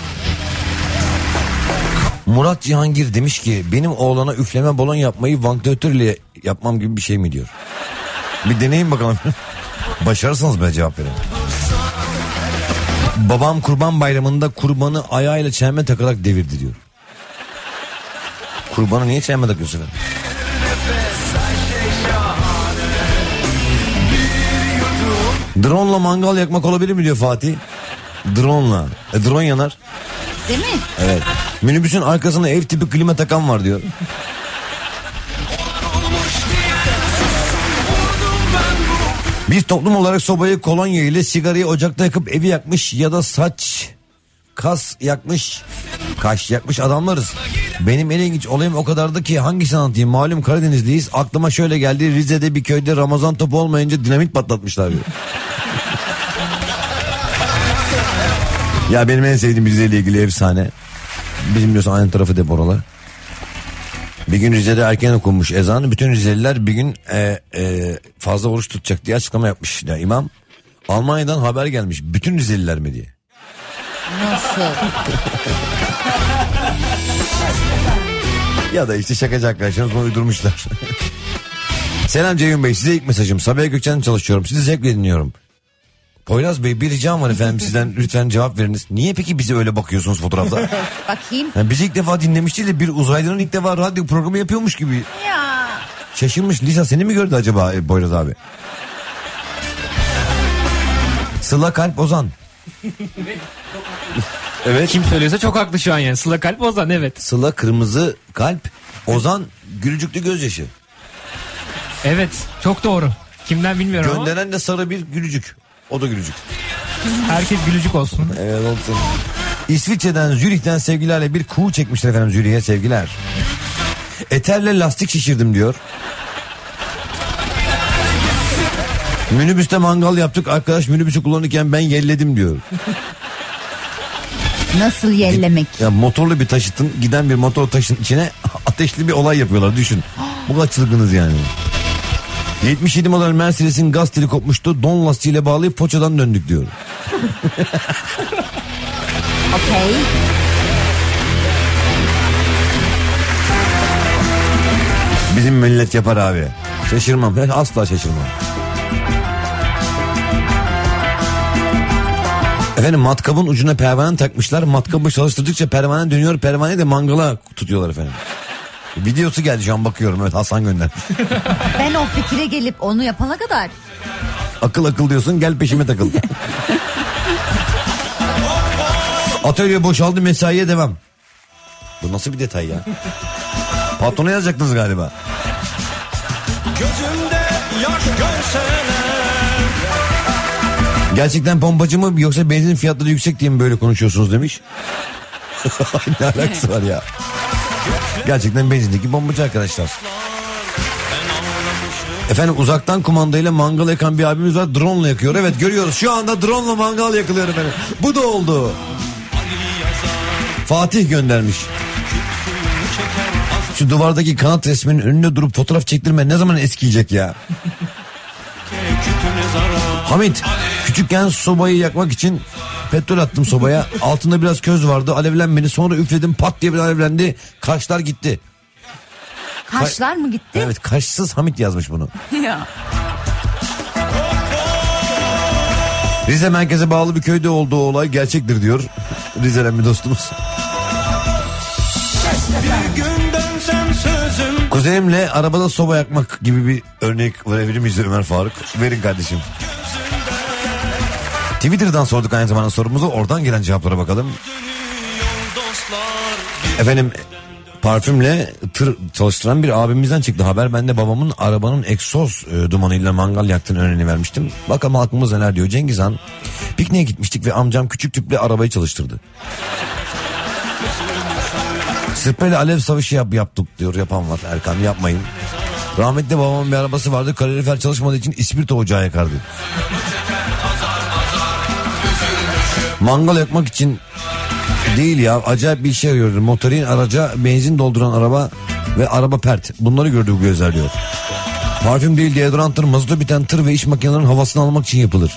Speaker 4: Murat Cihangir demiş ki benim oğlana üfleme balon yapmayı vantilatör ile yapmam gibi bir şey mi diyor. Bir deneyin bakalım. Başarırsanız ben cevap verin. Babam Kurban Bayramı'nda kurbanı ayağıyla çelme takarak devirdi diyor. Kurbanı niye çelme takıyorsun? Drone'la mangal yakmak olabilir mi diyor Fatih. Drone'la. Drone yanar.
Speaker 2: Değil mi?
Speaker 4: Evet. Minibüsün arkasına ev tipi klima takan var diyor. Biz toplum olarak sobayı kolonya ile, sigarayı ocakta yakıp evi yakmış ya da kaş yakmış adamlarız. Benim en ilginç olayım o kadardı ki hangisini anlatayım, malum Karadenizliyiz. Aklıma şöyle geldi, Rize'de bir köyde Ramazan topu olmayınca dinamit patlatmışlar diyor. Ya benim en sevdiğim Rize ile ilgili efsane. Bizim biliyorsun aynı tarafı de oralar. Bir gün Rize'de erken okunmuş ezan. Bütün Rizeliler bir gün fazla oruç tutacak diye açıklama yapmış. Ya imam, Almanya'dan haber gelmiş. Bütün Rizeliler mi diye.
Speaker 2: Nasıl?
Speaker 4: Ya da işte şakacı arkadaşlarımız bunu uydurmuşlar. Selam Ceyhun Bey, size ilk mesajım. Sabiha Gökçen'de çalışıyorum. Sizi zevkle dinliyorum. Poyraz Bey bir ricam var efendim sizden, lütfen cevap veriniz. Niye peki bize öyle bakıyorsunuz fotoğrafta?
Speaker 2: Bakayım.
Speaker 4: Yani bizi ilk defa dinlemiş değil de bir uzaylının ilk defa radyo programı yapıyormuş gibi.
Speaker 2: Ya.
Speaker 4: Şaşırmış. Lisa seni mi gördü acaba Poyraz abi? Sıla Kalp Ozan. Evet.
Speaker 11: Kim söylüyorsa çok haklı şu an yani. Sıla Kalp Ozan, evet.
Speaker 4: Sıla kırmızı kalp, Ozan gülücüklü gözyaşı.
Speaker 11: Evet, çok doğru. Kimden bilmiyorum ama.
Speaker 4: Gönderen de sarı bir gülücük. O da gülücük.
Speaker 11: Herkes gülücük olsun.
Speaker 4: Evet olsun. İsviçre'den, Zürih'ten sevgilerle bir kuğu çekmişler efendim, Zürih'e sevgiler. Eterle lastik şişirdim diyor. Minibüste mangal yaptık, arkadaş minibüsü kullanırken ben yelledim diyor.
Speaker 2: Nasıl yellemek?
Speaker 4: Ya motorlu bir taşıtın, giden bir motor taşın içine ateşli bir olay yapıyorlar, düşün. Bu kadar çılgınız yani. 77 model Mercedes'in gaz teli kopmuştu, don lastiğiyle bağlayıp poçadan döndük diyor.
Speaker 2: Okey.
Speaker 4: Bizim millet yapar abi. Şaşırmam, asla şaşırmam. Efendim matkabın ucuna pervane takmışlar. Matkabı çalıştırdıkça pervane dönüyor. Pervane de mangala tutuyorlar efendim. Videosu geldi şu an, bakıyorum. Evet, Hasan gönder.
Speaker 2: Ben o fikre gelip onu yapana kadar.
Speaker 4: Akıl diyorsun, gel peşime takıl. Atölye boşaldı, mesaiye devam. Bu nasıl bir detay ya? Patrona yazacaktınız galiba.
Speaker 9: Gözümde yaş görseler.
Speaker 4: Gerçekten pompacı mı yoksa benzin fiyatları yüksek diye mi böyle konuşuyorsunuz demiş. Ne alakası var ya? Gerçekten benzindeki bombacı arkadaşlar. Efendim uzaktan kumandayla mangal yakan bir abimiz var, drone ile yakıyor. Evet, görüyoruz şu anda drone ile mangal yakılıyor efendim. Bu da oldu. Fatih göndermiş. Şu duvardaki kanat resminin önünde durup fotoğraf çektirme ne zaman eskiyecek ya? Hamit, küçükken sobayı yakmak için petrol attım sobaya. Altında biraz köz vardı, alevlenmedi. Sonra üfledim, pat diye bir alevlendi. Kaşlar gitti.
Speaker 2: Kaşlar mı gitti?
Speaker 4: Evet, kaşsız Hamit yazmış bunu.
Speaker 2: Ya.
Speaker 4: Rize merkeze bağlı bir köyde olduğu olay gerçektir diyor Rize'den bir dostumuz. Kuzenimle arabada soba yakmak gibi bir örnek verebilir miyiz Ömer Faruk? Verin kardeşim. Twitter'dan sorduk aynı zamanda sorumuzu. Oradan gelen cevaplara bakalım. Efendim parfümle tır çalıştıran bir abimizden çıktı haber. Ben de babamın arabanın egzoz dumanıyla mangal yaktığını örneğini vermiştim. Bakalım halkımız neler diyor. Cengiz Han, pikniğe gitmiştik ve amcam küçük tüple arabayı çalıştırdı. Sırpayla alev savaşı yaptık diyor, yapan var. Erkan yapmayın. Rahmetli babamın bir arabası vardı, kalorifer çalışmadığı için ispirto ocağı yakardı. Mangal yakmak için değil ya, acayip bir şey gördüm. Motorin araca benzin dolduran araba ve araba pert. Bunları gördü bu gözler diyor. Parfüm değil, deodoranttır, mazotu biten tır ve iş makinelerinin havasını almak için yapılır.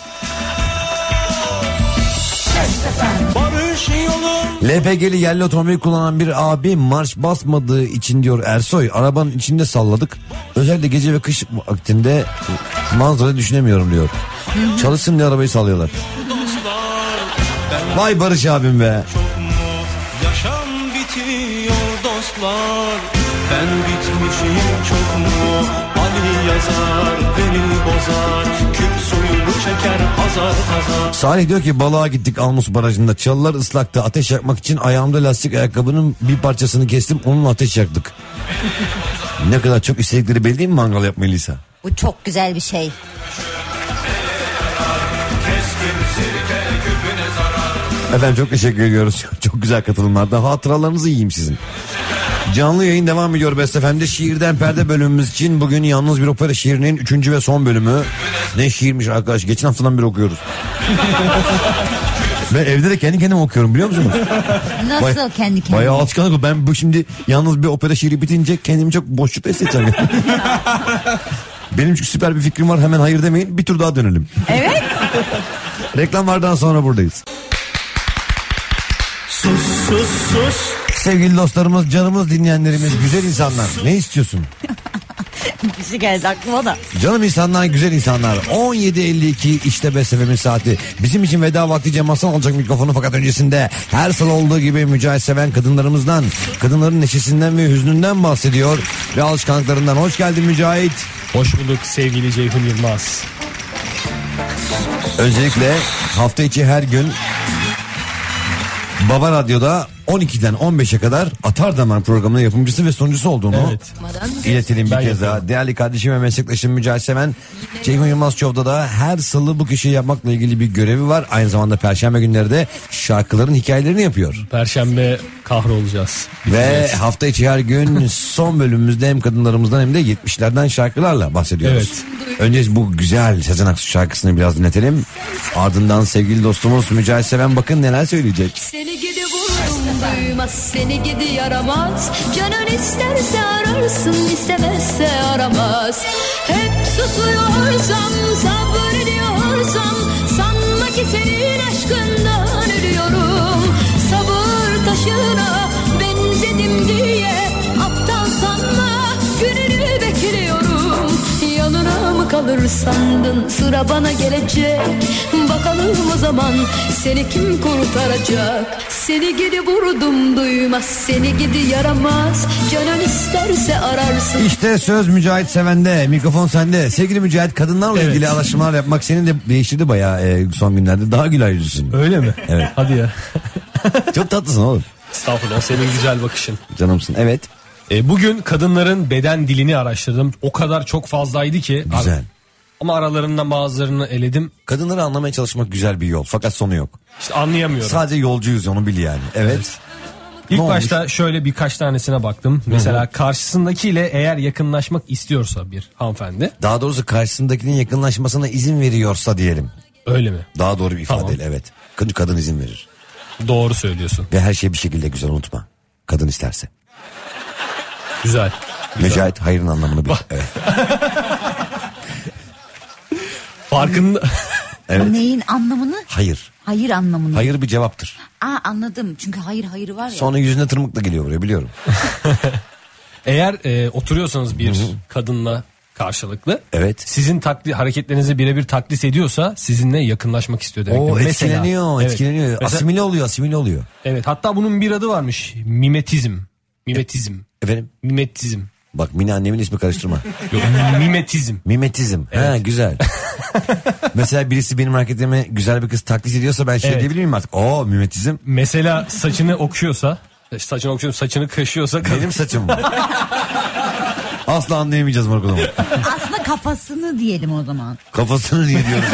Speaker 4: LPG'li yerli otomobil kullanan bir abi marş basmadığı için diyor Ersoy, arabanın içinde salladık. Özellikle gece ve kış vaktinde manzarayı düşünemiyorum diyor. Çalışsın diye arabayı sallıyorlar. Vay Barış abim be.
Speaker 9: Yaşam bitiyor dostlar. Ben bitmişim çok mu? Ali yazar beni bozar. Küp suyunu çeker azar azar.
Speaker 4: Salih diyor ki balığa gittik Almus Barajı'nda. Çalılar ıslaktı. Ateş yakmak için ayağımda lastik ayakkabının bir parçasını kestim. Onunla ateş yaktık. Ne kadar çok istedikleri belli değil mi mangal yapmayı Lisa?
Speaker 2: Bu çok güzel bir şey.
Speaker 4: Efendim çok teşekkür ediyoruz. Çok güzel katılımlardan. Hatıralarınızı yiyeyim sizin. Canlı yayın devam ediyor Best FM'de. Şiirden perde bölümümüz için bugün yalnız bir opera şiirinin 3. ve son bölümü. Ne şiirmiş arkadaş, geçen haftadan beri okuyoruz. Ben evde de kendi kendime okuyorum, biliyor musunuz?
Speaker 2: Nasıl kendi kendine?
Speaker 4: Bayağı alışkanlık. Ben bu şimdi yalnız bir opera şiiri bitince kendimi çok boşlukta hissedeceğim. Benim çünkü süper bir fikrim var, hemen hayır demeyin, bir tur daha dönelim.
Speaker 2: Evet.
Speaker 4: Reklamlardan sonra buradayız.
Speaker 9: Sus sus sus.
Speaker 4: Sevgili dostlarımız, canımız dinleyenlerimiz, güzel insanlar, ne istiyorsun?
Speaker 2: Bir şey geldi aklıma da.
Speaker 4: Canım insanlar, güzel insanlar. 17.52 işte Best FM'in saati. Bizim için veda vakti Cem Hasan alacak mikrofonu, fakat öncesinde her salı olduğu gibi Mücahit seven kadınlarımızdan, kadınların neşesinden ve hüznünden bahsediyor ve alışkanlıklarından. Hoş geldin Mücahit.
Speaker 11: Hoş bulduk sevgili Ceyhun Yılmaz.
Speaker 4: Öncelikle hafta içi her gün Baba Radyo'da 12'den 15'e kadar Atar Damar programının yapımcısı ve sunucusu olduğunu iletelim bir kez daha. Değerli kardeşim ve meslektaşım Mücahit Seven, Ceyhun Yılmaz Show'da da her salı bu köşeyi yapmakla ilgili bir görevi var. Aynı zamanda perşembe günleri de şarkıların hikayelerini yapıyor.
Speaker 11: Perşembe kahrolacağız.
Speaker 4: Ve hafta içi her gün son bölümümüzde hem kadınlarımızdan hem de 70'lerden şarkılarla bahsediyoruz.
Speaker 11: Evet.
Speaker 4: Önce bu güzel Sezen Aksu şarkısını biraz dinletelim. Ardından sevgili dostumuz Mücahit Seven bakın neler söyleyecek.
Speaker 6: Seni gidi vurdum duymaz, seni gidi yaramaz. Canın isterse ararsın, istemezse aramaz. Hep susuyorsam, sabrediyorsam, sanma ki senin aşkından ölüyorum. Sabır taşına benzedim diye aptal sanma, gününü bekliyorum. Yanına mı kalır sandın, sıra bana gelecek. Bakalım o zaman seni kim kurtaracak. Seni gidi vurdum duymaz, seni gidi yaramaz. Canın isterse ararsın.
Speaker 4: İşte söz Mücahit Seven'de, mikrofon sende. Sevgili Mücahit, kadınlarla ilgili araştırmalar yapmak seni de değiştirdi bayağı son günlerde. Daha güler yüzlüsün.
Speaker 11: Öyle mi?
Speaker 4: Evet.
Speaker 11: Hadi ya.
Speaker 4: Çok tatlısın oğlum.
Speaker 11: Estağfurullah, senin güzel bakışın.
Speaker 4: Canımsın, evet.
Speaker 11: Bugün kadınların beden dilini araştırdım. O kadar çok fazlaydı ki.
Speaker 4: Güzel.
Speaker 11: Ama aralarından bazılarını eledim.
Speaker 4: Kadınları anlamaya çalışmak güzel bir yol, fakat sonu yok.
Speaker 11: İşte anlayamıyorum.
Speaker 4: Sadece yolcuyuz, onu bil yani. Evet.
Speaker 11: İlk başta şöyle birkaç tanesine baktım. Mesela karşısındakiyle eğer yakınlaşmak istiyorsa bir hanımefendi.
Speaker 4: Daha doğrusu karşısındakinin yakınlaşmasına izin veriyorsa diyelim.
Speaker 11: Öyle mi?
Speaker 4: Daha doğru bir ifadeyle,
Speaker 11: tamam.
Speaker 4: Evet. Kadın izin verir.
Speaker 11: Doğru söylüyorsun.
Speaker 4: Ve her şey bir şekilde güzel, unutma. Kadın isterse.
Speaker 11: Güzel.
Speaker 4: Mücahit hayrın anlamını bil. Evet.
Speaker 11: Farkında.
Speaker 4: Evet.
Speaker 2: Neyin anlamını?
Speaker 4: Hayır.
Speaker 2: Hayır anlamını.
Speaker 4: Hayır bir cevaptır.
Speaker 2: Anladım. Çünkü hayır var ya.
Speaker 4: Sonra yüzüne tırmıkla geliyor buraya, biliyorum.
Speaker 11: Eğer oturuyorsanız bir kadınla karşılıklı.
Speaker 4: Evet.
Speaker 11: Sizin hareketlerinizi birebir taklit ediyorsa sizinle yakınlaşmak istiyor demektir.
Speaker 4: Oo, etkileniyor.
Speaker 11: Mesela,
Speaker 4: asimile oluyor.
Speaker 11: Evet, hatta bunun bir adı varmış. Mimetizm.
Speaker 4: Efendim?
Speaker 11: Mimetizm.
Speaker 4: Bak, Mine annemin ismi, karıştırma.
Speaker 11: Yok, mimetizm.
Speaker 4: Mimetizm. Evet. Ha, güzel. Mesela birisi benim hareketlerime güzel bir kız taklit ediyorsa ben diyebilir miyim artık? Oo, mimetizm.
Speaker 11: Mesela saçını okşuyorsa, saçını kaşıyorsa.
Speaker 4: Benim saçım mı? Asla anlayamayacağız Morgan.
Speaker 2: Aslında kafasını diyelim o zaman.
Speaker 4: Kafasını niye diyoruz?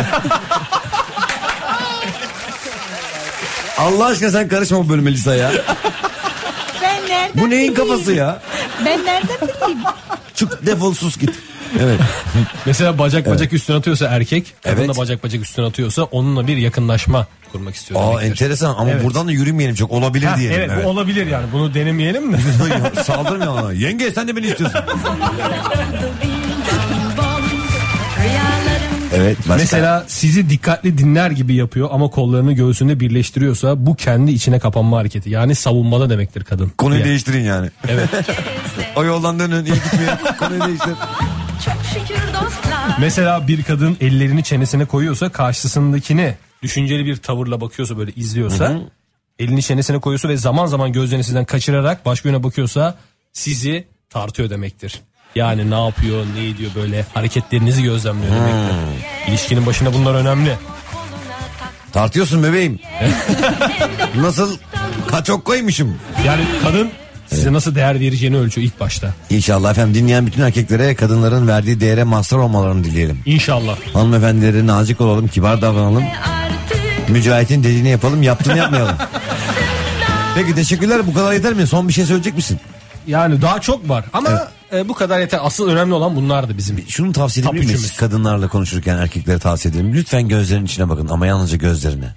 Speaker 4: Allah aşkına sen karışma bu bölüme Lisa ya.
Speaker 2: Ben nereden
Speaker 4: Bu neyin
Speaker 2: bileyim?
Speaker 4: kafası ya?
Speaker 2: Ben nereden bileyim?
Speaker 4: Çık, defol, sus git. Evet.
Speaker 11: Mesela bacak üstüne atıyorsa erkek, kadın da
Speaker 4: Evet.
Speaker 11: bacak üstüne atıyorsa onunla bir yakınlaşma kurmak istiyor.
Speaker 4: Aa,
Speaker 11: demektir.
Speaker 4: enteresan ama buradan da yürümeyelim, çok olabilir diyelim.
Speaker 11: Evet, bu olabilir yani, bunu denemeyelim mi?
Speaker 4: Saldırmıyor ama. Yenge sen de beni istiyorsun. Evet. Başka?
Speaker 11: Mesela sizi dikkatli dinler gibi yapıyor ama kollarını göğsünde birleştiriyorsa bu kendi içine kapanma hareketi. Yani savunmada demektir kadın.
Speaker 4: Konuyu
Speaker 11: Yani.
Speaker 4: değiştirin yani.
Speaker 11: Evet.
Speaker 4: O yoldan dönün, iyi gitmeyin. Konuyu değiştir.
Speaker 11: Mesela bir kadın ellerini çenesine koyuyorsa, karşısındakine düşünceli bir tavırla bakıyorsa, böyle izliyorsa, elini çenesine koyuyorsa ve zaman zaman gözlerini sizden kaçırarak başka yöne bakıyorsa sizi tartıyor demektir. Yani ne yapıyor, ne ediyor, böyle hareketlerinizi gözlemliyor demektir. İlişkinin başında bunlar önemli.
Speaker 4: Tartıyorsun bebeğim. Nasıl kaçok koymuşum.
Speaker 11: Yani kadın size nasıl değer vereceğini ölçüyor ilk başta.
Speaker 4: İnşallah efendim, dinleyen bütün erkeklere kadınların verdiği değere mazhar olmalarını dileyelim.
Speaker 11: İnşallah.
Speaker 4: Hanımefendilere nazik olalım, kibar davranalım. Mücahit'in dediğini yapalım, yaptığını yapmayalım. Peki, teşekkürler, bu kadar yeter mi? Son bir şey söyleyecek misin?
Speaker 11: Yani daha çok var ama bu kadar yeter. Asıl önemli olan bunlardı bizim.
Speaker 4: Şunu tavsiye edebilir miyiz? Kadınlarla konuşurken erkeklere tavsiye edelim. Lütfen gözlerinin içine bakın ama yalnızca gözlerine.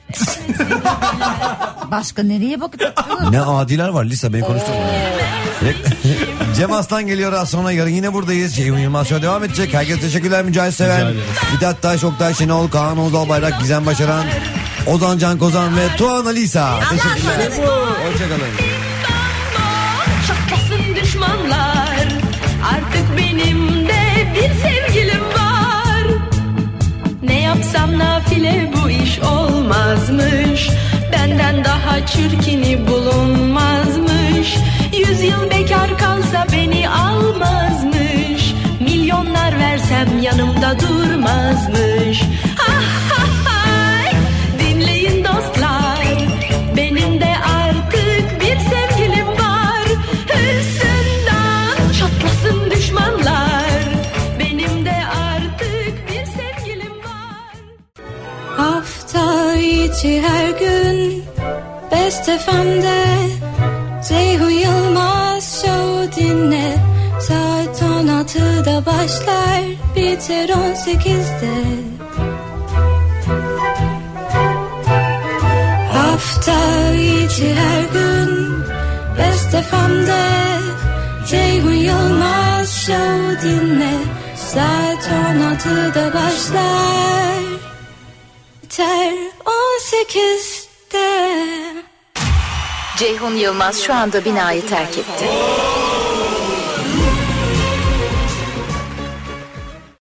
Speaker 2: Başka nereye bakacağız?
Speaker 4: Ne adiler var Lisa, beni konuşturma. Cem Aslan geliyor az sonra, yarın yine buradayız. Ceyhun Yılmaz Show devam edecek. Herkese teşekkürler, Mücahit Seven, Mithat Taş, Oktay Şenol, Kaan Oğuzal Bayrak, Gizem Başaran, Ozan Can Kozan ve Tuğan Alisa. Teşekkürler. Hoşçakalın.
Speaker 6: Şakasın düşmanlar artık benim de bir sevgilim var. Ne yapsam nafile bu iş olmazmış. Benden daha çirkini bulunmazmış. 100 yıl bekar kalsa beni almazmış. Milyonlar versem yanımda durmazmış. Ha ha hay. Dinleyin dostlar, benim de artık bir sevgilim var. Hırsından çatlasın düşmanlar, benim de artık bir sevgilim var.
Speaker 13: Hafta içi her gün Best FM'de Ceyhun Yılmaz Show dinle. Saat 16'da başlar, biter 18'de. Hafta içi her gün Best FM'de Ceyhun Yılmaz Show dinle. Saat 16'da başlar, biter 18'de.
Speaker 10: Ceyhun Yılmaz şu anda binayı terk etti.